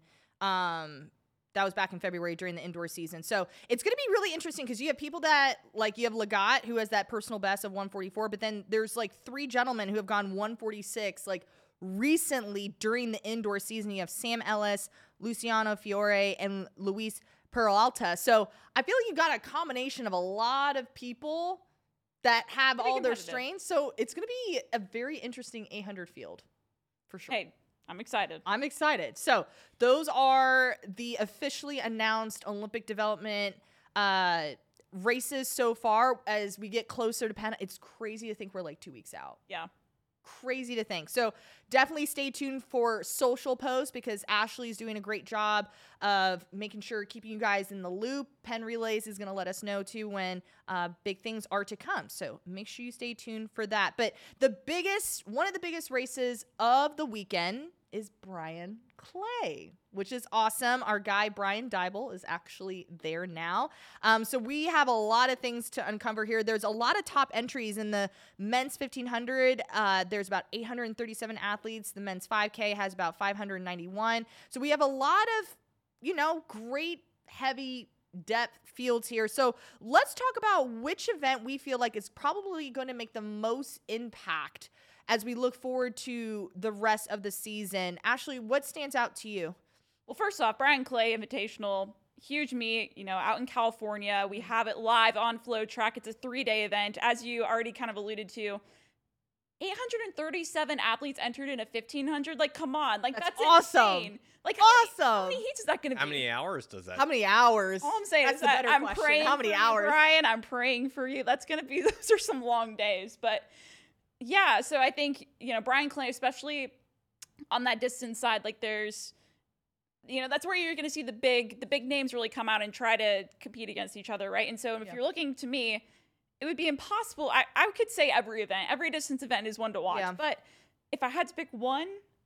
Um, That was back in February during the indoor season. So it's going to be really interesting because you have people that, like, you have Lagat, who has that personal best of one forty-four, but then there's, like, three gentlemen who have gone one forty-six, like, recently during the indoor season. You have Sam Ellis, Luciano Fiore, and Luis Peralta. So I feel like you've got a combination of a lot of people that have
Pretty
all their
competitive.
strains. So it's going to be a very interesting eight hundred field, for sure.
Hey, I'm excited.
I'm excited. So those are the officially announced Olympic development uh, races so far. As we get closer to Penn, it's crazy to think we're like two weeks out.
Yeah.
Crazy to think. So definitely stay tuned for social posts because Ashley's doing a great job of making sure keeping you guys in the loop. Penn Relays is going to let us know too when uh, big things are to come. So make sure you stay tuned for that. But the biggest, one of the biggest races of the weekend is Brian Clay, which is awesome. Our guy, Brian Dybel, is actually there now. Um, so we have a lot of things to uncover here. There's a lot of top entries in the men's fifteen hundred. Uh, there's about eight hundred thirty-seven athletes. The men's five K has about five hundred ninety-one. So we have a lot of, you know, great heavy depth fields here. So let's talk about which event we feel like is probably going to make the most impact as we look forward to the rest of the season. Ashley, what stands out to you?
Well, first off, Brian Clay Invitational, huge meet, you know, out in California. We have it live on Flow Track. It's a three-day event. As you already kind of alluded to, eight hundred thirty-seven athletes entered in a fifteen hundred. Like, come on. Like,
that's,
that's
awesome.
insane. Like, how many,
awesome.
how many heats is that going to be?
How many hours does that?
How many hours?
All I'm saying
That's
is
the
that
better
I'm
question.
praying
How many
for
hours?
you, Brian. I'm praying for you. That's going to be, those are some long days. But yeah, so I think, you know, Brian Clay, especially on that distance side, like there's, you know, that's where you're going to see the big, the big names really come out and try to compete against each other, right? And so if
Yeah.
you're looking to me, it would be impossible. I, I could say every event, every distance event is one to watch.
Yeah.
But if I had to pick one,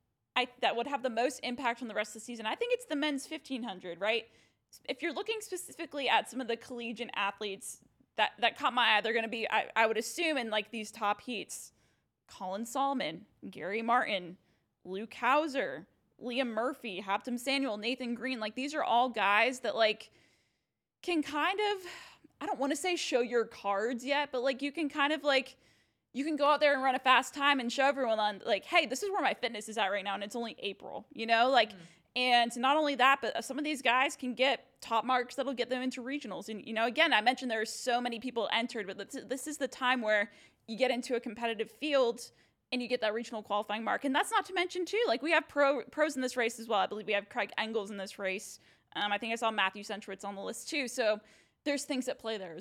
I that would have the most impact on the rest of the season, I think it's the men's fifteen hundred, right? If you're looking specifically at some of the collegiate athletes that, that caught my eye, they're going to be, I, I would assume, in like these top heats. Colin Solomon, Gary Martin, Luke Hauser, Liam Murphy, Haptim Samuel, Nathan Green. Like, these are all guys that, like, can kind of, I don't want to say show your cards yet, but, like, you can kind of, like, you can go out there and run a fast time and show everyone on, like, hey, this is where my fitness is at right now, and it's only April, you know? Like, mm. And not only that, but some of these guys can get top marks that'll get them into regionals. And, you know, again, I mentioned there are so many people entered, but this, this is the time where you get into a competitive field and you get that regional qualifying mark. And that's not to mention, too, like we have pro pros in this race as well. I believe we have Craig Engels in this race. Um, I think I saw Matthew Centrowitz on the list, too. So there's things that play there as well.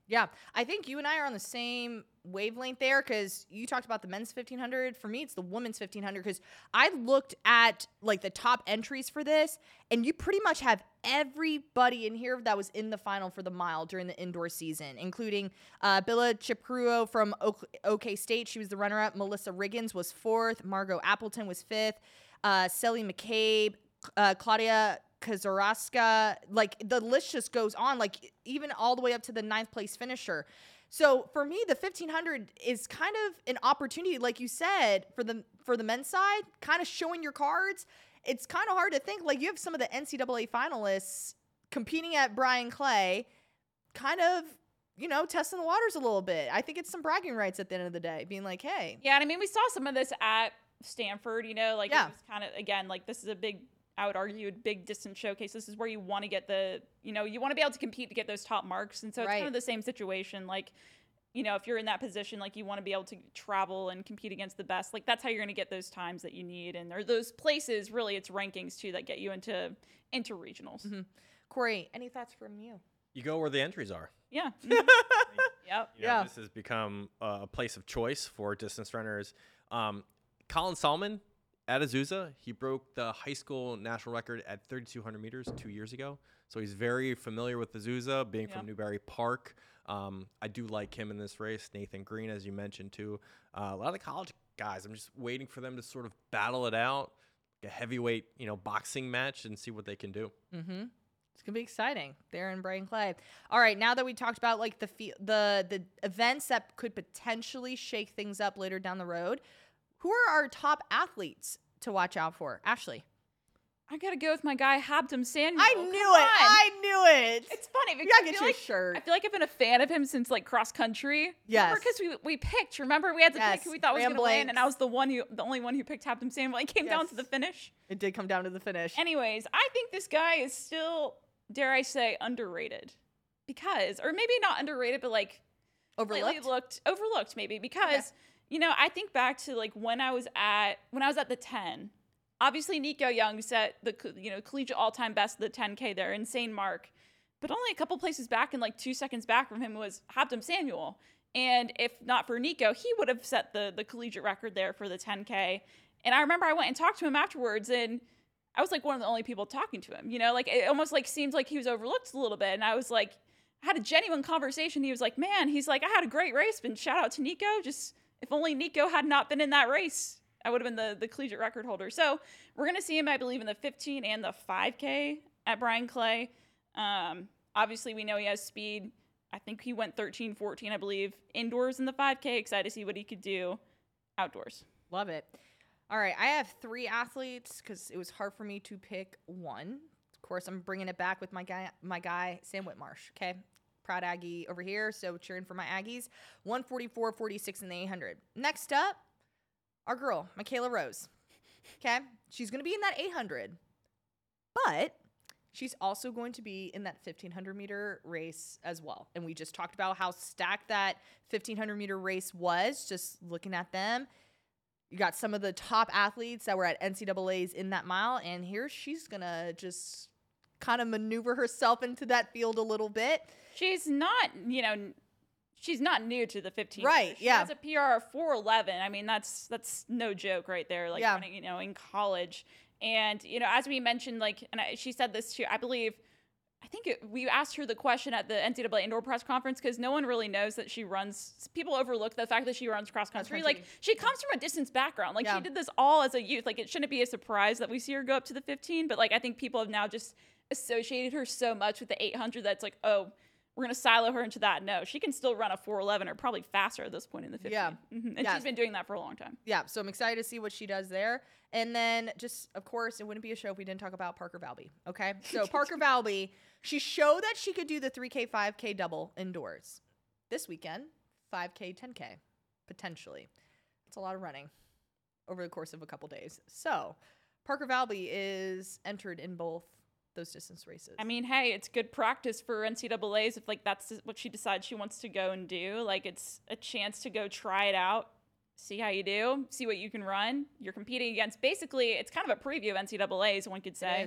Yeah, I think you and I are on the same wavelength there because you talked about the men's fifteen hundred. For me, it's the women's fifteen hundred because I looked at like the top entries for this, and you pretty much have everybody in here that was in the final for the mile during the indoor season, including uh, Billa Chipruo from o- OK State. She was the runner-up. Melissa Riggins was fourth. Margot Appleton was fifth. Uh, Sally McCabe, uh, Claudia Kazaraska, like the list just goes on, like even all the way up to the ninth place finisher. So for me, the fifteen hundred is kind of an opportunity, like you said, for the for the men's side, kind of showing your cards. It's kind of hard to think, like you have some of the N C double A finalists competing at Brian Clay, kind of, you know, testing the waters a little bit. I think it's some bragging rights at the end of the day, being like, hey.
Yeah, and I mean, we saw some of this at Stanford, you know, like
yeah.
it was kind of, again, like this is a big, I would argue, a big distance showcase. This is where you want to get the, you know, you want to be able to compete to get those top marks. And so it's
right.
kind of the same situation. Like, you know, if you're in that position, like you want to be able to travel and compete against the best. Like that's how you're going to get those times that you need. And there those places, really, it's rankings too that get you into into regionals.
Mm-hmm. Corey, any thoughts from you?
You go where the entries are.
Yeah. Mm-hmm. Yep.
You know,
yeah.
This has become uh, a place of choice for distance runners. Um, Colin Salmon at Azusa, he broke the high school national record at thirty-two hundred meters two years ago. So he's very familiar with Azusa, being
Yeah.
from Newberry Park. Um, I do like him in this race. Nathan Green, as you mentioned, too. Uh, a lot of the college guys, I'm just waiting for them to sort of battle it out, like a heavyweight, you know, boxing match and see what they can do.
Mm-hmm. It's gonna be exciting there in Brian Clay. All right, now that we talked about like the fe- the the events that could potentially shake things up later down the road, who are our top athletes to watch out for? Ashley.
I gotta go with my guy Habdom Samuel.
I
Come
knew it.
on.
I knew it.
It's funny because
You gotta
I
get
feel
your
like,
shirt.
I feel like I've been a fan of him since like cross country.
Yes.
Because we we picked. Remember, we had to
Yes.
pick who we thought was
Ram
gonna win,
blanks.
and I was the one who, the only one who picked Habdom Samuel. It came down
Yes.
to the finish.
It did come down to the finish.
Anyways, I think this guy is still, dare I say, underrated. Because, or maybe not underrated, but like
Overlooked.
slightly looked overlooked maybe because
Okay.
you know I think back to like when I was at when I was at the ten. Obviously, Nico Young set the you know collegiate all-time best of the ten K there, insane mark. But only a couple places back and like two seconds back from him was Habdom Samuel. And if not for Nico, he would have set the the collegiate record there for the ten K. And I remember I went and talked to him afterwards, and I was like one of the only people talking to him. You know, like it almost like seemed like he was overlooked a little bit. And I was like, I had a genuine conversation. He was like, man, he's like, I had a great race, but shout out to Nico. Just if only Nico had not been in that race, I would have been the, the collegiate record holder. So we're going to see him, I believe, in the fifteen and the five K at Brian Clay. Um, obviously, we know he has speed. I think he went thirteen fourteen, I believe, indoors in the five K. Excited to see what he could do outdoors.
Love it. All right, I have three athletes because it was hard for me to pick one. Of course, I'm bringing it back with my guy, my guy Sam Whitmarsh. Okay, proud Aggie over here, so cheering for my Aggies. one forty-four forty-six in the eight hundred. Next up, our girl Michaela Rose. Okay, she's going to be in that eight hundred, but she's also going to be in that fifteen hundred meter race as well. And we just talked about how stacked that fifteen hundred meter race was. Just looking at them. You got some of the top athletes that were at N C double A's in that mile, and here she's going to just kind of maneuver herself into that field a little bit.
She's not, you know, she's not new to the fifteen.
Right,
She
yeah.
has a P R of four eleven. I mean, that's that's no joke right there. Like,
Yeah.
running, you know, in college. And, you know, as we mentioned, like, and I, she said this too, I believe, I think it, we asked her the question at the N C double A indoor press conference because no one really knows that she runs. People overlook the fact that she runs cross country.
Cross-country.
Like, she comes from a distance background. Like,
Yeah.
she did this all as a youth. Like, it shouldn't be a surprise that we see her go up to the fifteen. But, like, I think people have now just associated her so much with the eight hundred that's like, oh, we're going to silo her into that. No, she can still run a four eleven or probably faster at this point in the fifteen.
Yeah.
Mhm. And
Yeah.
she's been doing that for a long time.
Yeah, so I'm excited to see what she does there. And then just, of course, it wouldn't be a show if we didn't talk about Parker Valby, okay? So Parker Valby, she showed that she could do the three K, five K double indoors. This weekend, five K, ten K, potentially. It's a lot of running over the course of a couple days. So Parker Valby is entered in both those distance races.
I mean, hey, it's good practice for N C double A's if, like, that's what she decides she wants to go and do. Like, it's a chance to go try it out, see how you do, see what you can run. You're competing against, basically, it's kind of a preview of N C double A's, one could say.
It is.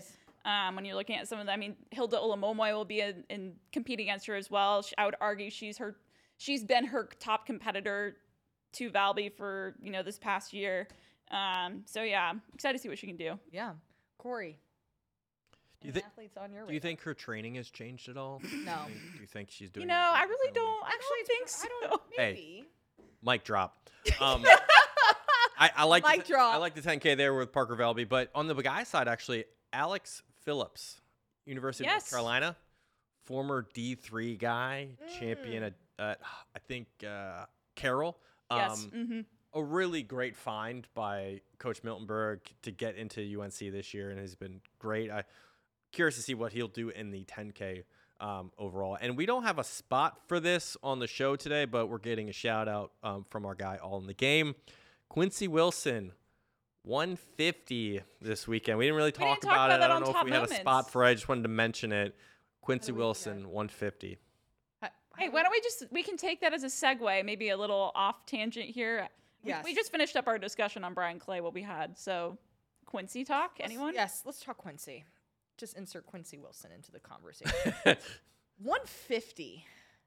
Um, when you're looking at some of them, I mean, Hilda Olamomoy will be in, in compete against her as well. She, I would argue she's her, she's been her top competitor to Valby for, you know, this past year. Um, so yeah, I'm excited to see what she can do.
Yeah. Corey.
Do you, thi-
athletes on your
do you think her training has changed at all?
No.
Do you, do you think she's doing
You know, I
anything
really
differently?
don't, I don't think so.
I don't
Hey.
maybe.
Mic drop. Um, I, I like
Mic
the,
drop.
I like the ten K there with Parker Velby, but on the guy side, actually, Alex Phillips, University of
Yes.
North Carolina, former D three guy,
Mm.
champion at, at I think uh, Carroll. Um,
Yes. Mm-hmm.
A really great find by Coach Miltonberg to get into U N C this year, and has been great. I curious to see what he'll do in the ten K um, overall. And we don't have a spot for this on the show today, but we're getting a shout out um, from our guy All in the Game, Quincy Wilson, one fifty this weekend. We didn't really talk
didn't talk
about,
about
it.
that
I don't
on
know if
Top
we had a
Moments.
spot for it. I just wanted to mention it. Quincy
do we do
Wilson, one fifty.
Hey, why don't we just, we can take that as a segue, maybe a little off tangent here. We,
Yes.
we just finished up our discussion on Brian Clay, what we had. So Quincy talk,
Let's-
anyone?
Yes, let's talk Quincy. Just insert Quincy Wilson into the conversation. one fifty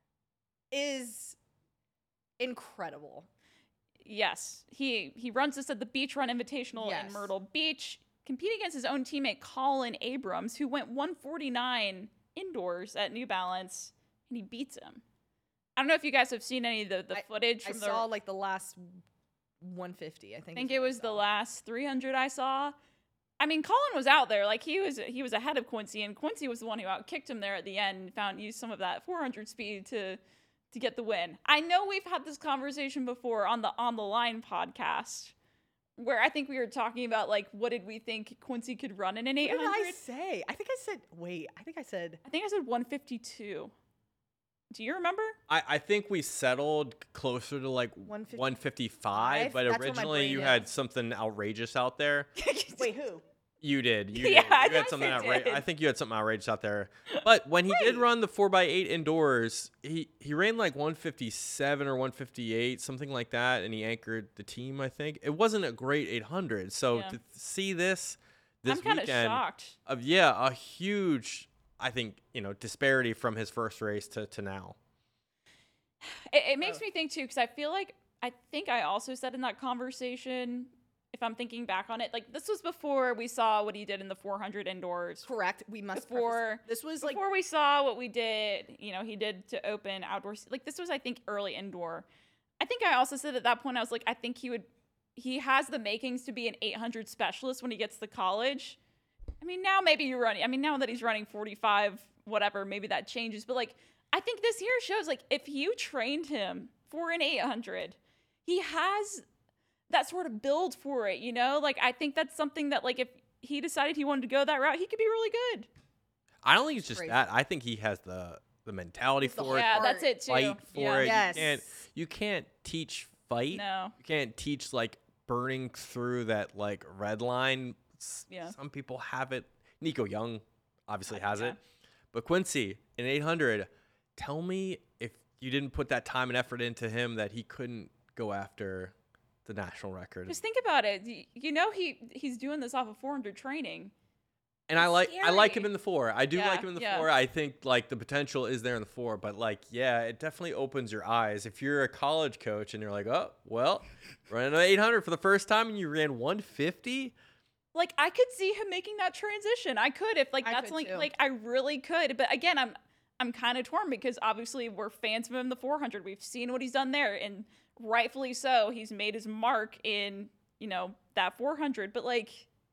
is incredible.
Yes. He, he runs this at the Beach Run Invitational
Yes.
in Myrtle Beach, compete against his own teammate Colin Abrams, who went one forty-nine indoors at New Balance, and he beats him. I don't know if you guys have seen any of the, the
I-
footage
I
from the
saw like the last one fifty, I think.
I think
is
it
what I
was the
saw.
last three hundred I saw. I mean, Colin was out there, like he was he was ahead of Quincy, and Quincy was the one who outkicked him there at the end and found used some of that four hundred speed to to get the win. I know we've had this conversation before on the On the Line podcast, where I think we were talking about like what did we think Quincy could run in an eight
What did I
hundred?
say? I think I said, wait, I think I said,
I think I said one fifty-two. Do you remember?
I, I think we settled closer to like
one fifty
one fifty-five, but
That's where my
originally
brain
you
is.
had something outrageous out there.
wait, who?
You did. You
Yeah,
did.
I
You had
guess
something
I
outrageous.
did.
I think you had something outrageous out there. But when he did
Wait.
run the four by eight indoors, he, he ran like one fifty-seven or one fifty-eight, something like that, and he anchored the team, I think. It wasn't a great eight hundred. So
Yeah.
to see this this
I'm kind of
weekend,
shocked.
of yeah, a huge, I think, you know, disparity from his first race to, to now.
It, it makes
Oh.
me think too, because I feel like I think I also said in that conversation, if I'm thinking back on it, like this was before we saw what he did in the four hundred indoors.
Correct. We must
Before-
preface- this was like
Before we saw what we did, you know, he did to open outdoors. Like this was, I think, early indoor. I think I also said at that point, I was like, I think he would, he has the makings to be an eight hundred specialist when he gets to college. I mean, now maybe you're running, I mean, now that he's running forty-five, whatever, maybe that changes. But like, I think this year shows like if you trained him for an eight hundred, he has that sort of build for it, you know? Like, I think that's something that like if he decided he wanted to go that route, he could be really good.
I don't think it's just
Crazy.
that. I think he has the the mentality
It's the
for it.
Yeah,
heart.
that's it too.
Fight for
yeah.
it.
Yes.
You can't you can't teach fight.
No.
You can't teach like burning through that like red line. S-
Yeah.
Some people have it. Nico Young obviously has
yeah.
it. But Quincy in eight hundred, tell me if you didn't put that time and effort into him that he couldn't go after the national record.
Just think about it. Y- You know he he's doing this off of four hundred training.
And I like I like him
scary.
in the four. I do
Yeah,
like him in the
yeah.
four. I think like the potential is there in the four, but like yeah, it definitely opens your eyes. If you're a college coach and you're like, oh well, running an eight hundred for the first time and you ran one fifty,
Like I could see him making that transition. I could if like
I
that's
could
like
too.
like I really could. But again, I'm I'm kind of torn because obviously we're fans of him in the four hundred. We've seen what he's done there, and rightfully so. He's made his mark in you know that four hundred. But like,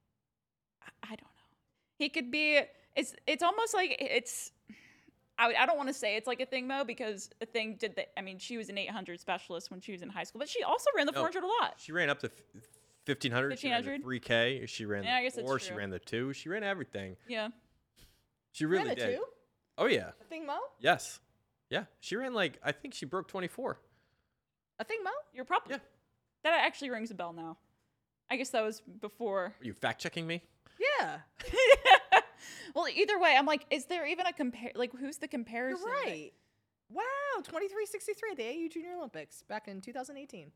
I, I don't know. He could be. It's it's almost like it's. I, I don't want to say it's like a thing, Mo, because a thing did that. I mean, she was an eight hundred specialist when she was in high school, but she also ran the
No.
four hundred a lot.
she ran up to fifteen hundred. She ran the
fifteen hundred?
three K. She ran
Yeah, I
the
guess that's
four. She
true.
ran the two. She ran everything.
Yeah.
She
Ran
really
the
did.
two?
Oh yeah.
A thing Mo?
Yes. Yeah. She ran like I think she broke twenty-four.
A thing Mo?
You're probably
Yeah.
that actually rings a bell now. I guess that was before.
Are you fact checking me?
Yeah.
Well, either way, I'm like, is there even a compare? Like, who's the
You're
comparison?
right. Wow, twenty-three sixty-three at the A U Junior Olympics back in two thousand eighteen.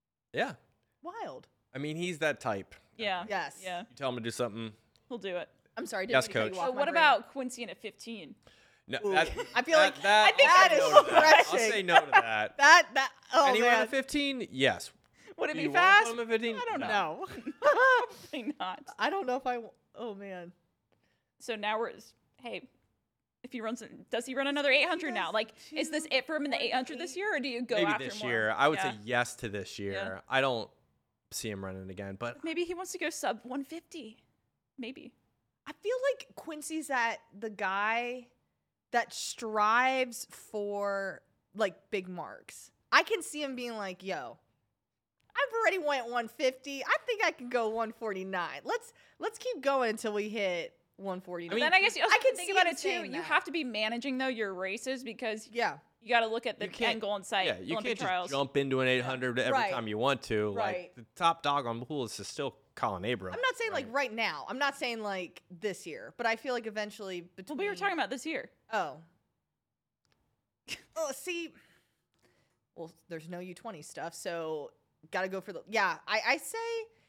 Yeah.
Wild.
I mean, he's that type.
Yeah.
Yes.
Yeah.
You tell him to do something,
He'll do it.
I'm sorry. Didn't
Yes,
mean to cut
Coach.
you off,
So
my
what
brain.
about Quincy in at fifteen?
No,
Ooh.
that,
I feel
that-
like-
that,
I think
I'll
that
say
is
no to that. I'll
refreshing.
say no to that.
that? That oh
Anyone
man,
at fifteen? Yes.
Would it
Do
be
you want
fast?
him at fifteen?
I don't know.
no.
Probably not.
I don't know if I. w- Oh man.
So now we're hey, if he runs, does he run another eight hundred now? Like, is this it for him in the eight hundred this year, or do you go
Maybe
after
this
more?
year. I would
Yeah.
say yes to this year. I don't see him running again, but
Maybe he wants to go sub one fifty. Maybe.
I feel like Quincy's that the guy that strives for like big marks. I can see him being like, "Yo, I've already went one fifty. I think I can go one forty-nine. Let's let's keep going until we hit one forty-nine."
I mean,
Then I guess you also
I can
think
see
about
him
it too.
saying
You
that.
have to be managing though your races because
yeah,
you got to look at the
You can't-
end goal in sight.
yeah, you
Olympic
can't
trials.
just jump into an eight hundred every
Right.
time you want to.
Right.
Like the top dog on the pool is still Colin Abram.
I'm not saying like right now. I'm not saying like this year, but I feel like eventually between.
Well, we were talking about this year.
Oh. Oh, see. Well, there's no U twenty stuff, so got to go for the. Yeah, I, I say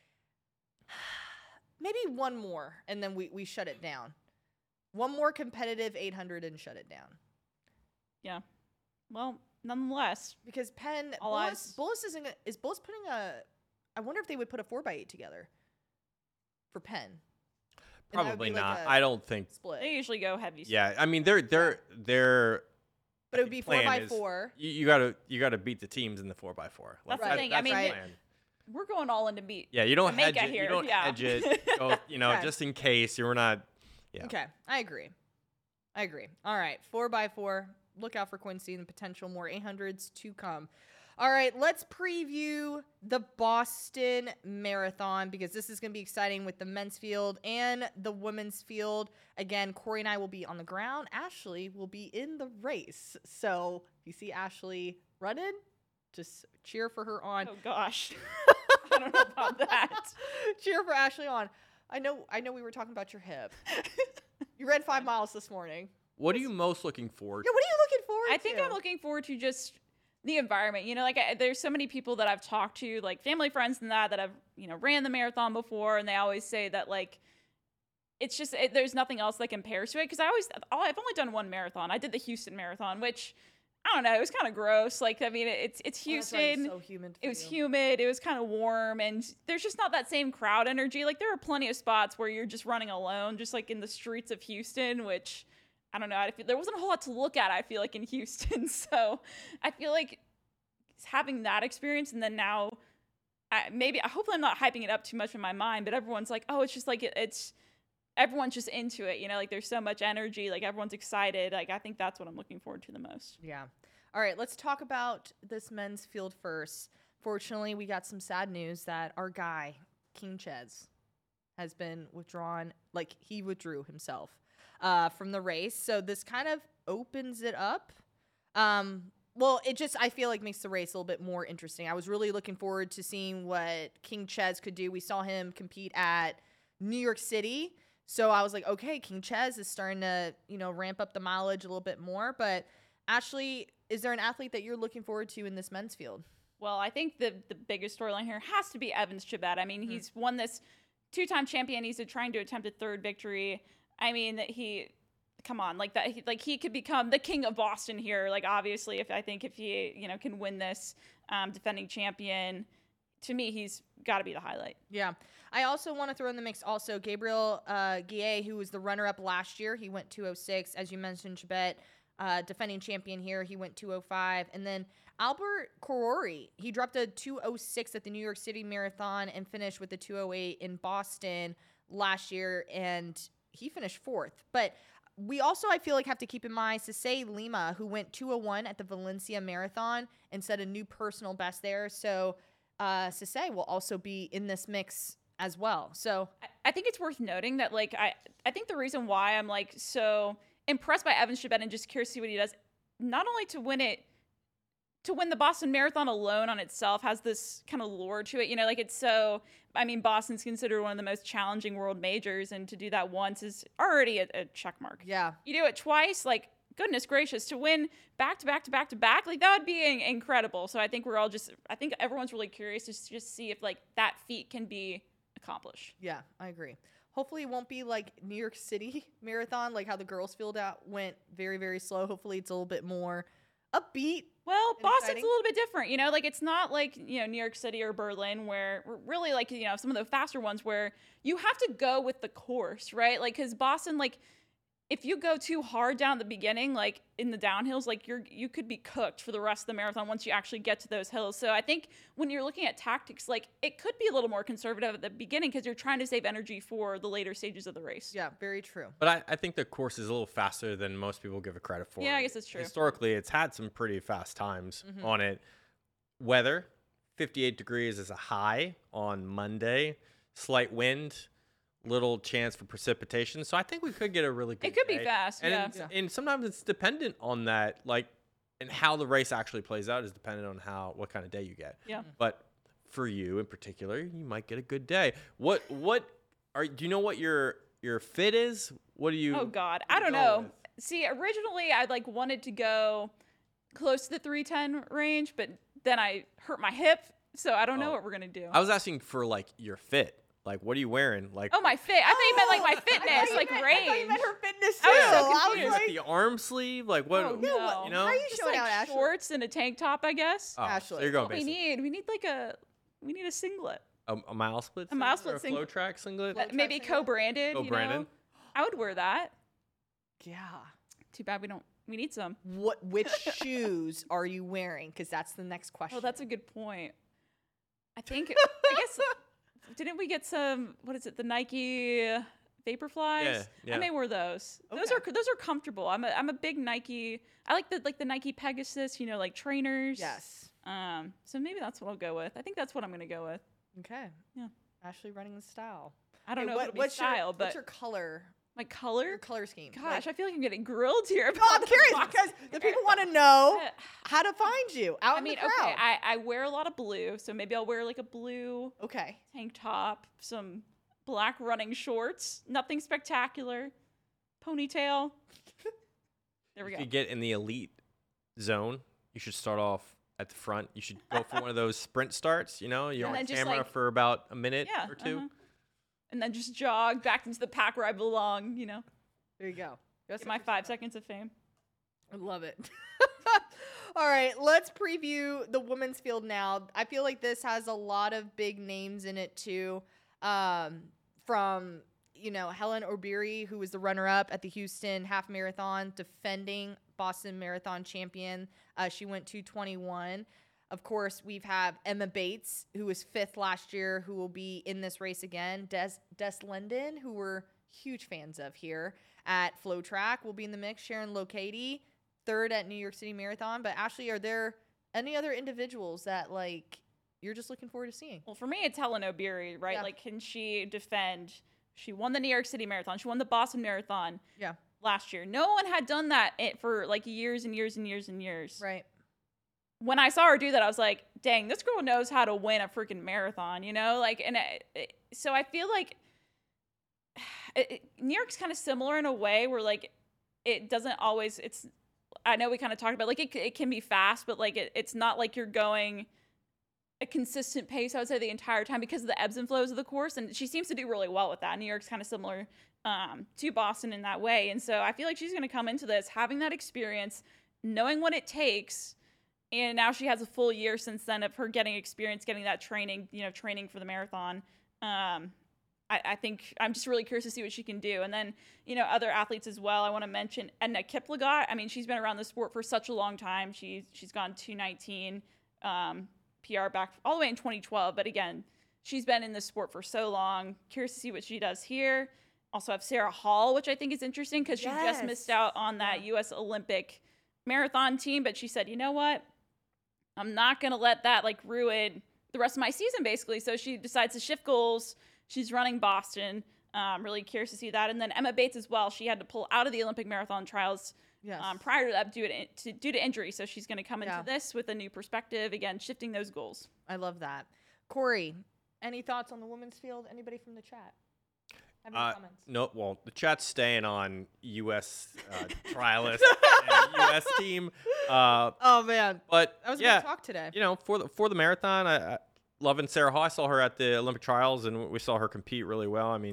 maybe one more, and then we, we shut it down. One more competitive eight hundred and shut it down.
Yeah. Well, nonetheless,
Because Penn,
All
Bullis,
eyes.
Bullis isn't. gonna- Is Bullis putting a. I wonder if they would put a four by eight together for Penn. And that would
Probably
be like
not.
a
I don't think.
Split.
they usually go heavy.
Yeah, I mean they're they're they're.
But it would be four
plan
by
is
four.
You, you gotta you gotta beat the teams in the four by four.
That's
the thing, I
That's
mean,
the
it-
plan.
We're going all in to beat.
Yeah, you don't hedge
Jamaica
it.
here,
You don't
yeah.
hedge it. Go, you know,
Okay.
just in case you're not. Yeah.
Okay, I agree. I agree. All right, four by four. Look out for Quincy and potential more eight hundreds to come. All right, let's preview the Boston Marathon because this is going to be exciting with the men's field and the women's field. Again, Corey and I will be on the ground. Ashley will be in the race. So if you see Ashley running, just cheer for her on.
Oh gosh. I don't know about that.
Cheer for Ashley on. I know. I know. We were talking about your hip. You ran five miles this morning.
What are you most looking forward?
Yeah. What are you looking forward to?
I think I'm looking forward to just the environment. You know, like I, there's so many people that I've talked to, like family friends and that, that have, you know, ran the marathon before. And they always say that like, it's just, it, there's nothing else that compares to it. Cause I always, oh, I've only done one marathon. I did the Houston Marathon, which I don't know. It was kind of gross. Like, I mean, it's, it's
Oh, that's right,
Houston.
it's so humid.
It
for
was
you.
humid. It was kind of warm, and there's just not that same crowd energy. Like there are plenty of spots where you're just running alone, just like in the streets of Houston, which I don't know. I feel, there wasn't a whole lot to look at. I feel like in Houston, so I feel like having that experience, and then now, I, maybe hopefully I'm not hyping it up too much in my mind, but everyone's like, oh, it's just like it, it's everyone's just into it. You know, like there's so much energy. Like everyone's excited. Like I think that's what I'm looking forward to the most.
Yeah. All right, let's talk about this men's field first. Fortunately, we got some sad news that our guy, King Ches, has been withdrawn. Like, he withdrew himself uh, from the race. So this kind of opens it up. Um, well, it just, I feel like, makes the race a little bit more interesting. I was really looking forward to seeing what King Ches could do. We saw him compete at New York City. So I was like, okay, King Ches is starting to, you know, ramp up the mileage a little bit more. But Ashley, is there an athlete that you're looking forward to in this men's field?
Well, I think the the biggest storyline here has to be Evans Chibet. I mean, mm-hmm. he's won this two-time champion. He's trying to attempt a third victory. I mean, that he, come on, like that, he, like he could become the king of Boston here. Like obviously, if I think if he, you know, can win this um, defending champion, to me, he's got to be the highlight.
Yeah. I also want to throw in the mix also Gabriel uh, Guillet, who was the runner-up last year. He went two oh six, as you mentioned, Chibet. Uh, defending champion here, he went two oh five. And then Albert Korori, he dropped a two oh six at the New York City Marathon and finished with a two oh eight in Boston last year, and he finished fourth. But we also, I feel like, have to keep in mind Sisay Lima, who went two oh one at the Valencia Marathon and set a new personal best there. So uh, Sisay will also be in this mix as well. So
I, I think it's worth noting that, like, I, I think the reason why I'm, like, so impressed by Evans Chibet and just curious to see what he does, not only to win it, to win the Boston Marathon alone on itself has this kind of lure to it. You know, like it's so, I mean, Boston's considered one of the most challenging world majors, and to do that once is already a, a check mark.
yeah.
You do it twice, like, goodness gracious, to win back to back to back to back, like that would be in- incredible. So I think we're all just, I think everyone's really curious to just see if like that feat can be accomplished.
Yeah, I agree. Hopefully it won't be like New York City Marathon, like how the girls field out went very, very slow. Hopefully it's a little bit more upbeat.
Well,
and
Boston's
exciting.
a little bit different, you know, like it's not like, you know, New York City or Berlin where really like, you know, some of the faster ones where you have to go with the course, right? Like, cause Boston, like if you go too hard down at the beginning, like in the downhills, like you're, you could be cooked for the rest of the marathon once you actually get to those hills. So I think when you're looking at tactics, like it could be a little more conservative at the beginning because you're trying to save energy for the later stages of the race.
Yeah, very true.
But I, I think the course is a little faster than most people give it credit for.
Yeah, I guess that's true.
Historically, it's had some pretty fast times
Mm-hmm.
on it. Weather, fifty-eight degrees is a high on Monday. Slight wind, little chance for precipitation. So I think we could get a really good
It could be
day.
fast,
and
yeah.
it's- And sometimes it's dependent on that, like, and how the race actually plays out is dependent on how what kind of day you get.
Yeah.
But for you in particular, you might get a good day. What what are do you know what your your fit is? What do you
Oh God,
what
I
do you
don't
go
know.
with?
See, originally I like wanted to go close to the three ten range, but then I hurt my hip, so I don't know
Oh.
what we're gonna do.
I was asking for like your fit. Like, what are you wearing? Like,
Oh, my fit. I thought you meant like my
I thought
fitness,
you
like
meant-
range.
I thought you meant her fitness too.
I was so
I was
confused.
is
like,
it the arm sleeve? Like, what?
Oh,
No,
no.
You know?
How are you
Just
showing
like
out, Ashley?
shorts and a tank top, I guess.
Oh, so
Ashley,
you're going
what we
basic.
need, we need like a, we need a singlet.
A, a mile split.
A mile
singlet or
split sing-
flow track singlet.
Flow track
Maybe
singlet?
co-branded.
Oh,
you
Brandon.
know? I would wear that.
Yeah.
Too bad we don't. We need some.
What? Which shoes are you wearing? Because that's the next question.
Oh, that's a good point. I think. I guess. Didn't we get some? What is it? The Nike Vaporflies.
Yeah, yeah.
I may wear those. Those
Okay.
are those are comfortable. I'm a I'm a big Nike. I like the like the Nike Pegasus. You know, like trainers.
Yes.
Um. So maybe that's what I'll go with. I think that's what I'm gonna go with.
Okay.
Yeah.
Ashley running the style.
I don't
Hey,
know
what,
if it'll be
what's
style,
your,
but
what's your color?
my
Your
color.
color scheme.
Gosh,
Like-
I feel like I'm getting grilled here. About
well, I'm
the
curious
box.
because the people want to know
Uh,
how to find you out
I
in
mean,
the crowd.
okay, I, I wear a lot of blue, so maybe I'll wear like a blue
okay.
tank top, some black running shorts, nothing spectacular, ponytail. There we
If
go.
you get in the elite zone, you should start off at the front. You should go for one of those sprint starts. You know, you're
And
on
then just,
camera
like-
for about a minute
Yeah,
or two.
uh-huh. And then just jog back into the pack where I belong. You know,
There you go. Go
get
set
my
yourself
five
up.
seconds of fame.
I love it. All right, let's preview the women's field now. I feel like this has a lot of big names in it too. Um, from you know Helen Obiri, who was the runner-up at the Houston Half Marathon, defending Boston Marathon champion. Uh, she went two twenty-one. Of course, we've have Emma Bates, who was fifth last year, who will be in this race again. Des Des Linden, who we're huge fans of here at Flow Track, will be in the mix. Sharon Lokady, third at New York City Marathon. But Ashley, are there any other individuals that like you're just looking forward to seeing?
Well, for me, it's Helen Obiri, right?
Yeah.
Like, can she defend? She won the New York City Marathon. She won the Boston Marathon
Yeah,
last year. No one had done that it for like years and years and years and years.
right.
When I saw her do that, I was like, dang, this girl knows how to win a freaking marathon, you know? Like, and it, it, so I feel like it, it, New York's kind of similar in a way where, like, it doesn't always, it's, I know we kind of talked about, like, it, it can be fast, but, like, it, it's not like you're going a consistent pace, I would say, the entire time because of the ebbs and flows of the course. And she seems to do really well with that. New York's kind of similar um, to Boston in that way. And so I feel like she's going to come into this having that experience, knowing what it takes. And now she has a full year since then of her getting experience, getting that training, you know, training for the marathon. Um, I, I think I'm just really curious to see what she can do. And then, you know, other athletes as well. I want to mention Edna Kiplagat. I mean, she's been around the sport for such a long time. She, she's gone two nineteen um, P R back all the way in twenty twelve. But again, she's been in the sport for so long. Curious to see what she does here. Also have Sarah Hall, which I think is interesting because she just
Yes.
missed out on that U S Olympic marathon team. But she said, you know what? I'm not going to let that like ruin the rest of my season, basically. So she decides to shift goals. She's running Boston. Um, really curious to see that. And then Emma Bates as well. She had to pull out of the Olympic marathon trials
Yes.
um, prior to that due to, to, due to injury. So she's going to come into
Yeah.
this with a new perspective. Again, shifting those goals.
I love that. Corey, any thoughts on the women's field? Anybody from the chat? Have any
Uh,
comments?
no, well, the chat's staying on U S uh, trialist and U S team. Uh,
Oh man,
but
that was a
yeah,
good talk today.
you know, for the for the marathon, I, I loving Sarah Hall. I saw her at the Olympic trials, and we saw her compete really well. I mean,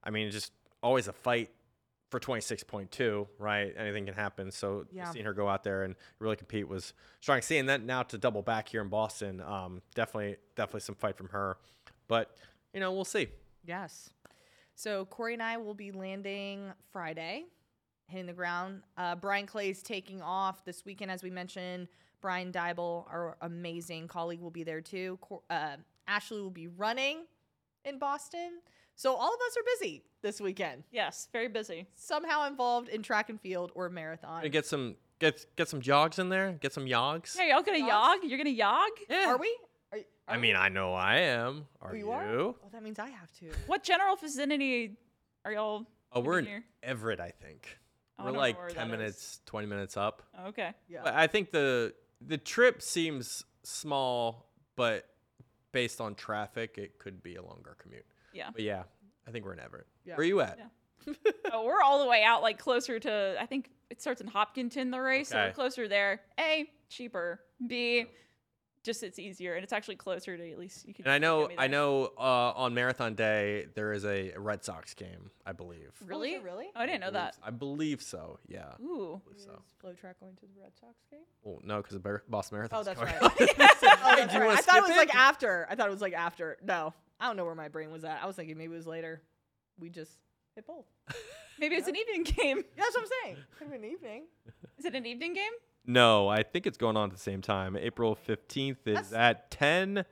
I mean, just always a fight for twenty-six point two, right? Anything can happen. So
Yeah.
seeing her go out there and really compete was strong. Seeing that now to double back here in Boston, um, definitely, definitely some fight from her. But, you know, we'll see.
Yes. So Corey and I will be landing Friday, hitting the ground. Uh, Brian Clay's taking off this weekend, as we mentioned. Brian Dybel, our amazing colleague, will be there too. Cor- Uh, Ashley will be running in Boston. So all of us are busy this weekend,
Yes, very busy.
somehow involved in track and field or marathon.
Gonna get some get get some jogs in there. Get some yogs.
Hey, y'all gonna
Yogs?
yog? You're gonna yog?
Yeah.
Are we? Are, are
I
we?
mean, I know I am. Are
Oh,
you?
you are? Well, that means I have to.
What general vicinity are y'all?
Oh, we're in
here?
Everett, I think.
Oh, I
we're
don't know
like
where
ten
that is.
minutes, twenty minutes up.
Okay.
Yeah.
But I think the the trip seems small, but based on traffic, it could be a longer commute.
Yeah.
But yeah, I think we're in Everett.
Yeah.
Where are you at?
Yeah. Oh, we're all the way out, like closer to. I think it starts in Hopkinton, the race, so we're
Okay.
closer there. A, cheaper. B, just it's easier, and it's actually closer to at least you can.
And I know,
get me
I
there.
know, uh, on Marathon Day there is a Red Sox game, I believe.
Really?
Oh, is it really?
Oh, I didn't know
believe-
that.
I believe so. Yeah. I
Ooh.
believe so.
Is Flow Track going to the Red Sox game?
Well, no, because the Boston Marathon.
Oh, that's right.
on.
oh, that's
Do you
right.
wanna
I thought it was
skip
like
it?
after. I thought it was like after. No, I don't know where my brain was at. I was thinking maybe it was later. We just hit both.
Maybe it's an evening game.
Yeah, that's what I'm saying. Could have been evening.
Is it an evening game?
No, I think it's going on at the same time. April fifteenth is
That's-
at ten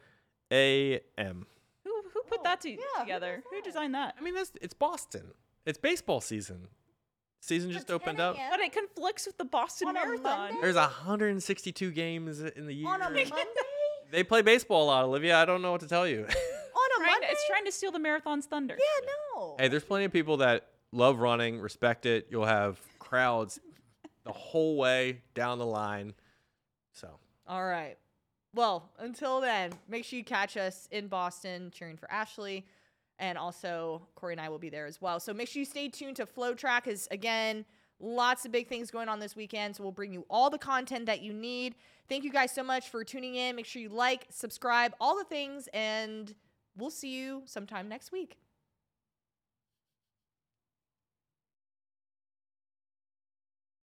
a m
Who who put
Oh,
that to,
yeah, who
together?
does
Who
that?
designed that?
I mean, that's it's Boston. It's baseball season. Season just opened up.
But it conflicts with the Boston
On a
Marathon.
Monday?
There's one hundred sixty-two games in the year.
On a Monday?
They play baseball a lot, Olivia. I don't know what to tell you.
On a
Trying
Monday?
to, it's trying to steal the marathon's thunder.
Yeah, no.
Hey, there's plenty of people that love running, respect it. You'll have crowds the whole way down the line. So
All right. Well, until then, make sure you catch us in Boston cheering for Ashley. And also, Corey and I will be there as well. So make sure you stay tuned to Flow Track, because, again, lots of big things going on this weekend. So we'll bring you all the content that you need. Thank you guys so much for tuning in. Make sure you like, subscribe, all the things. And we'll see you sometime next week.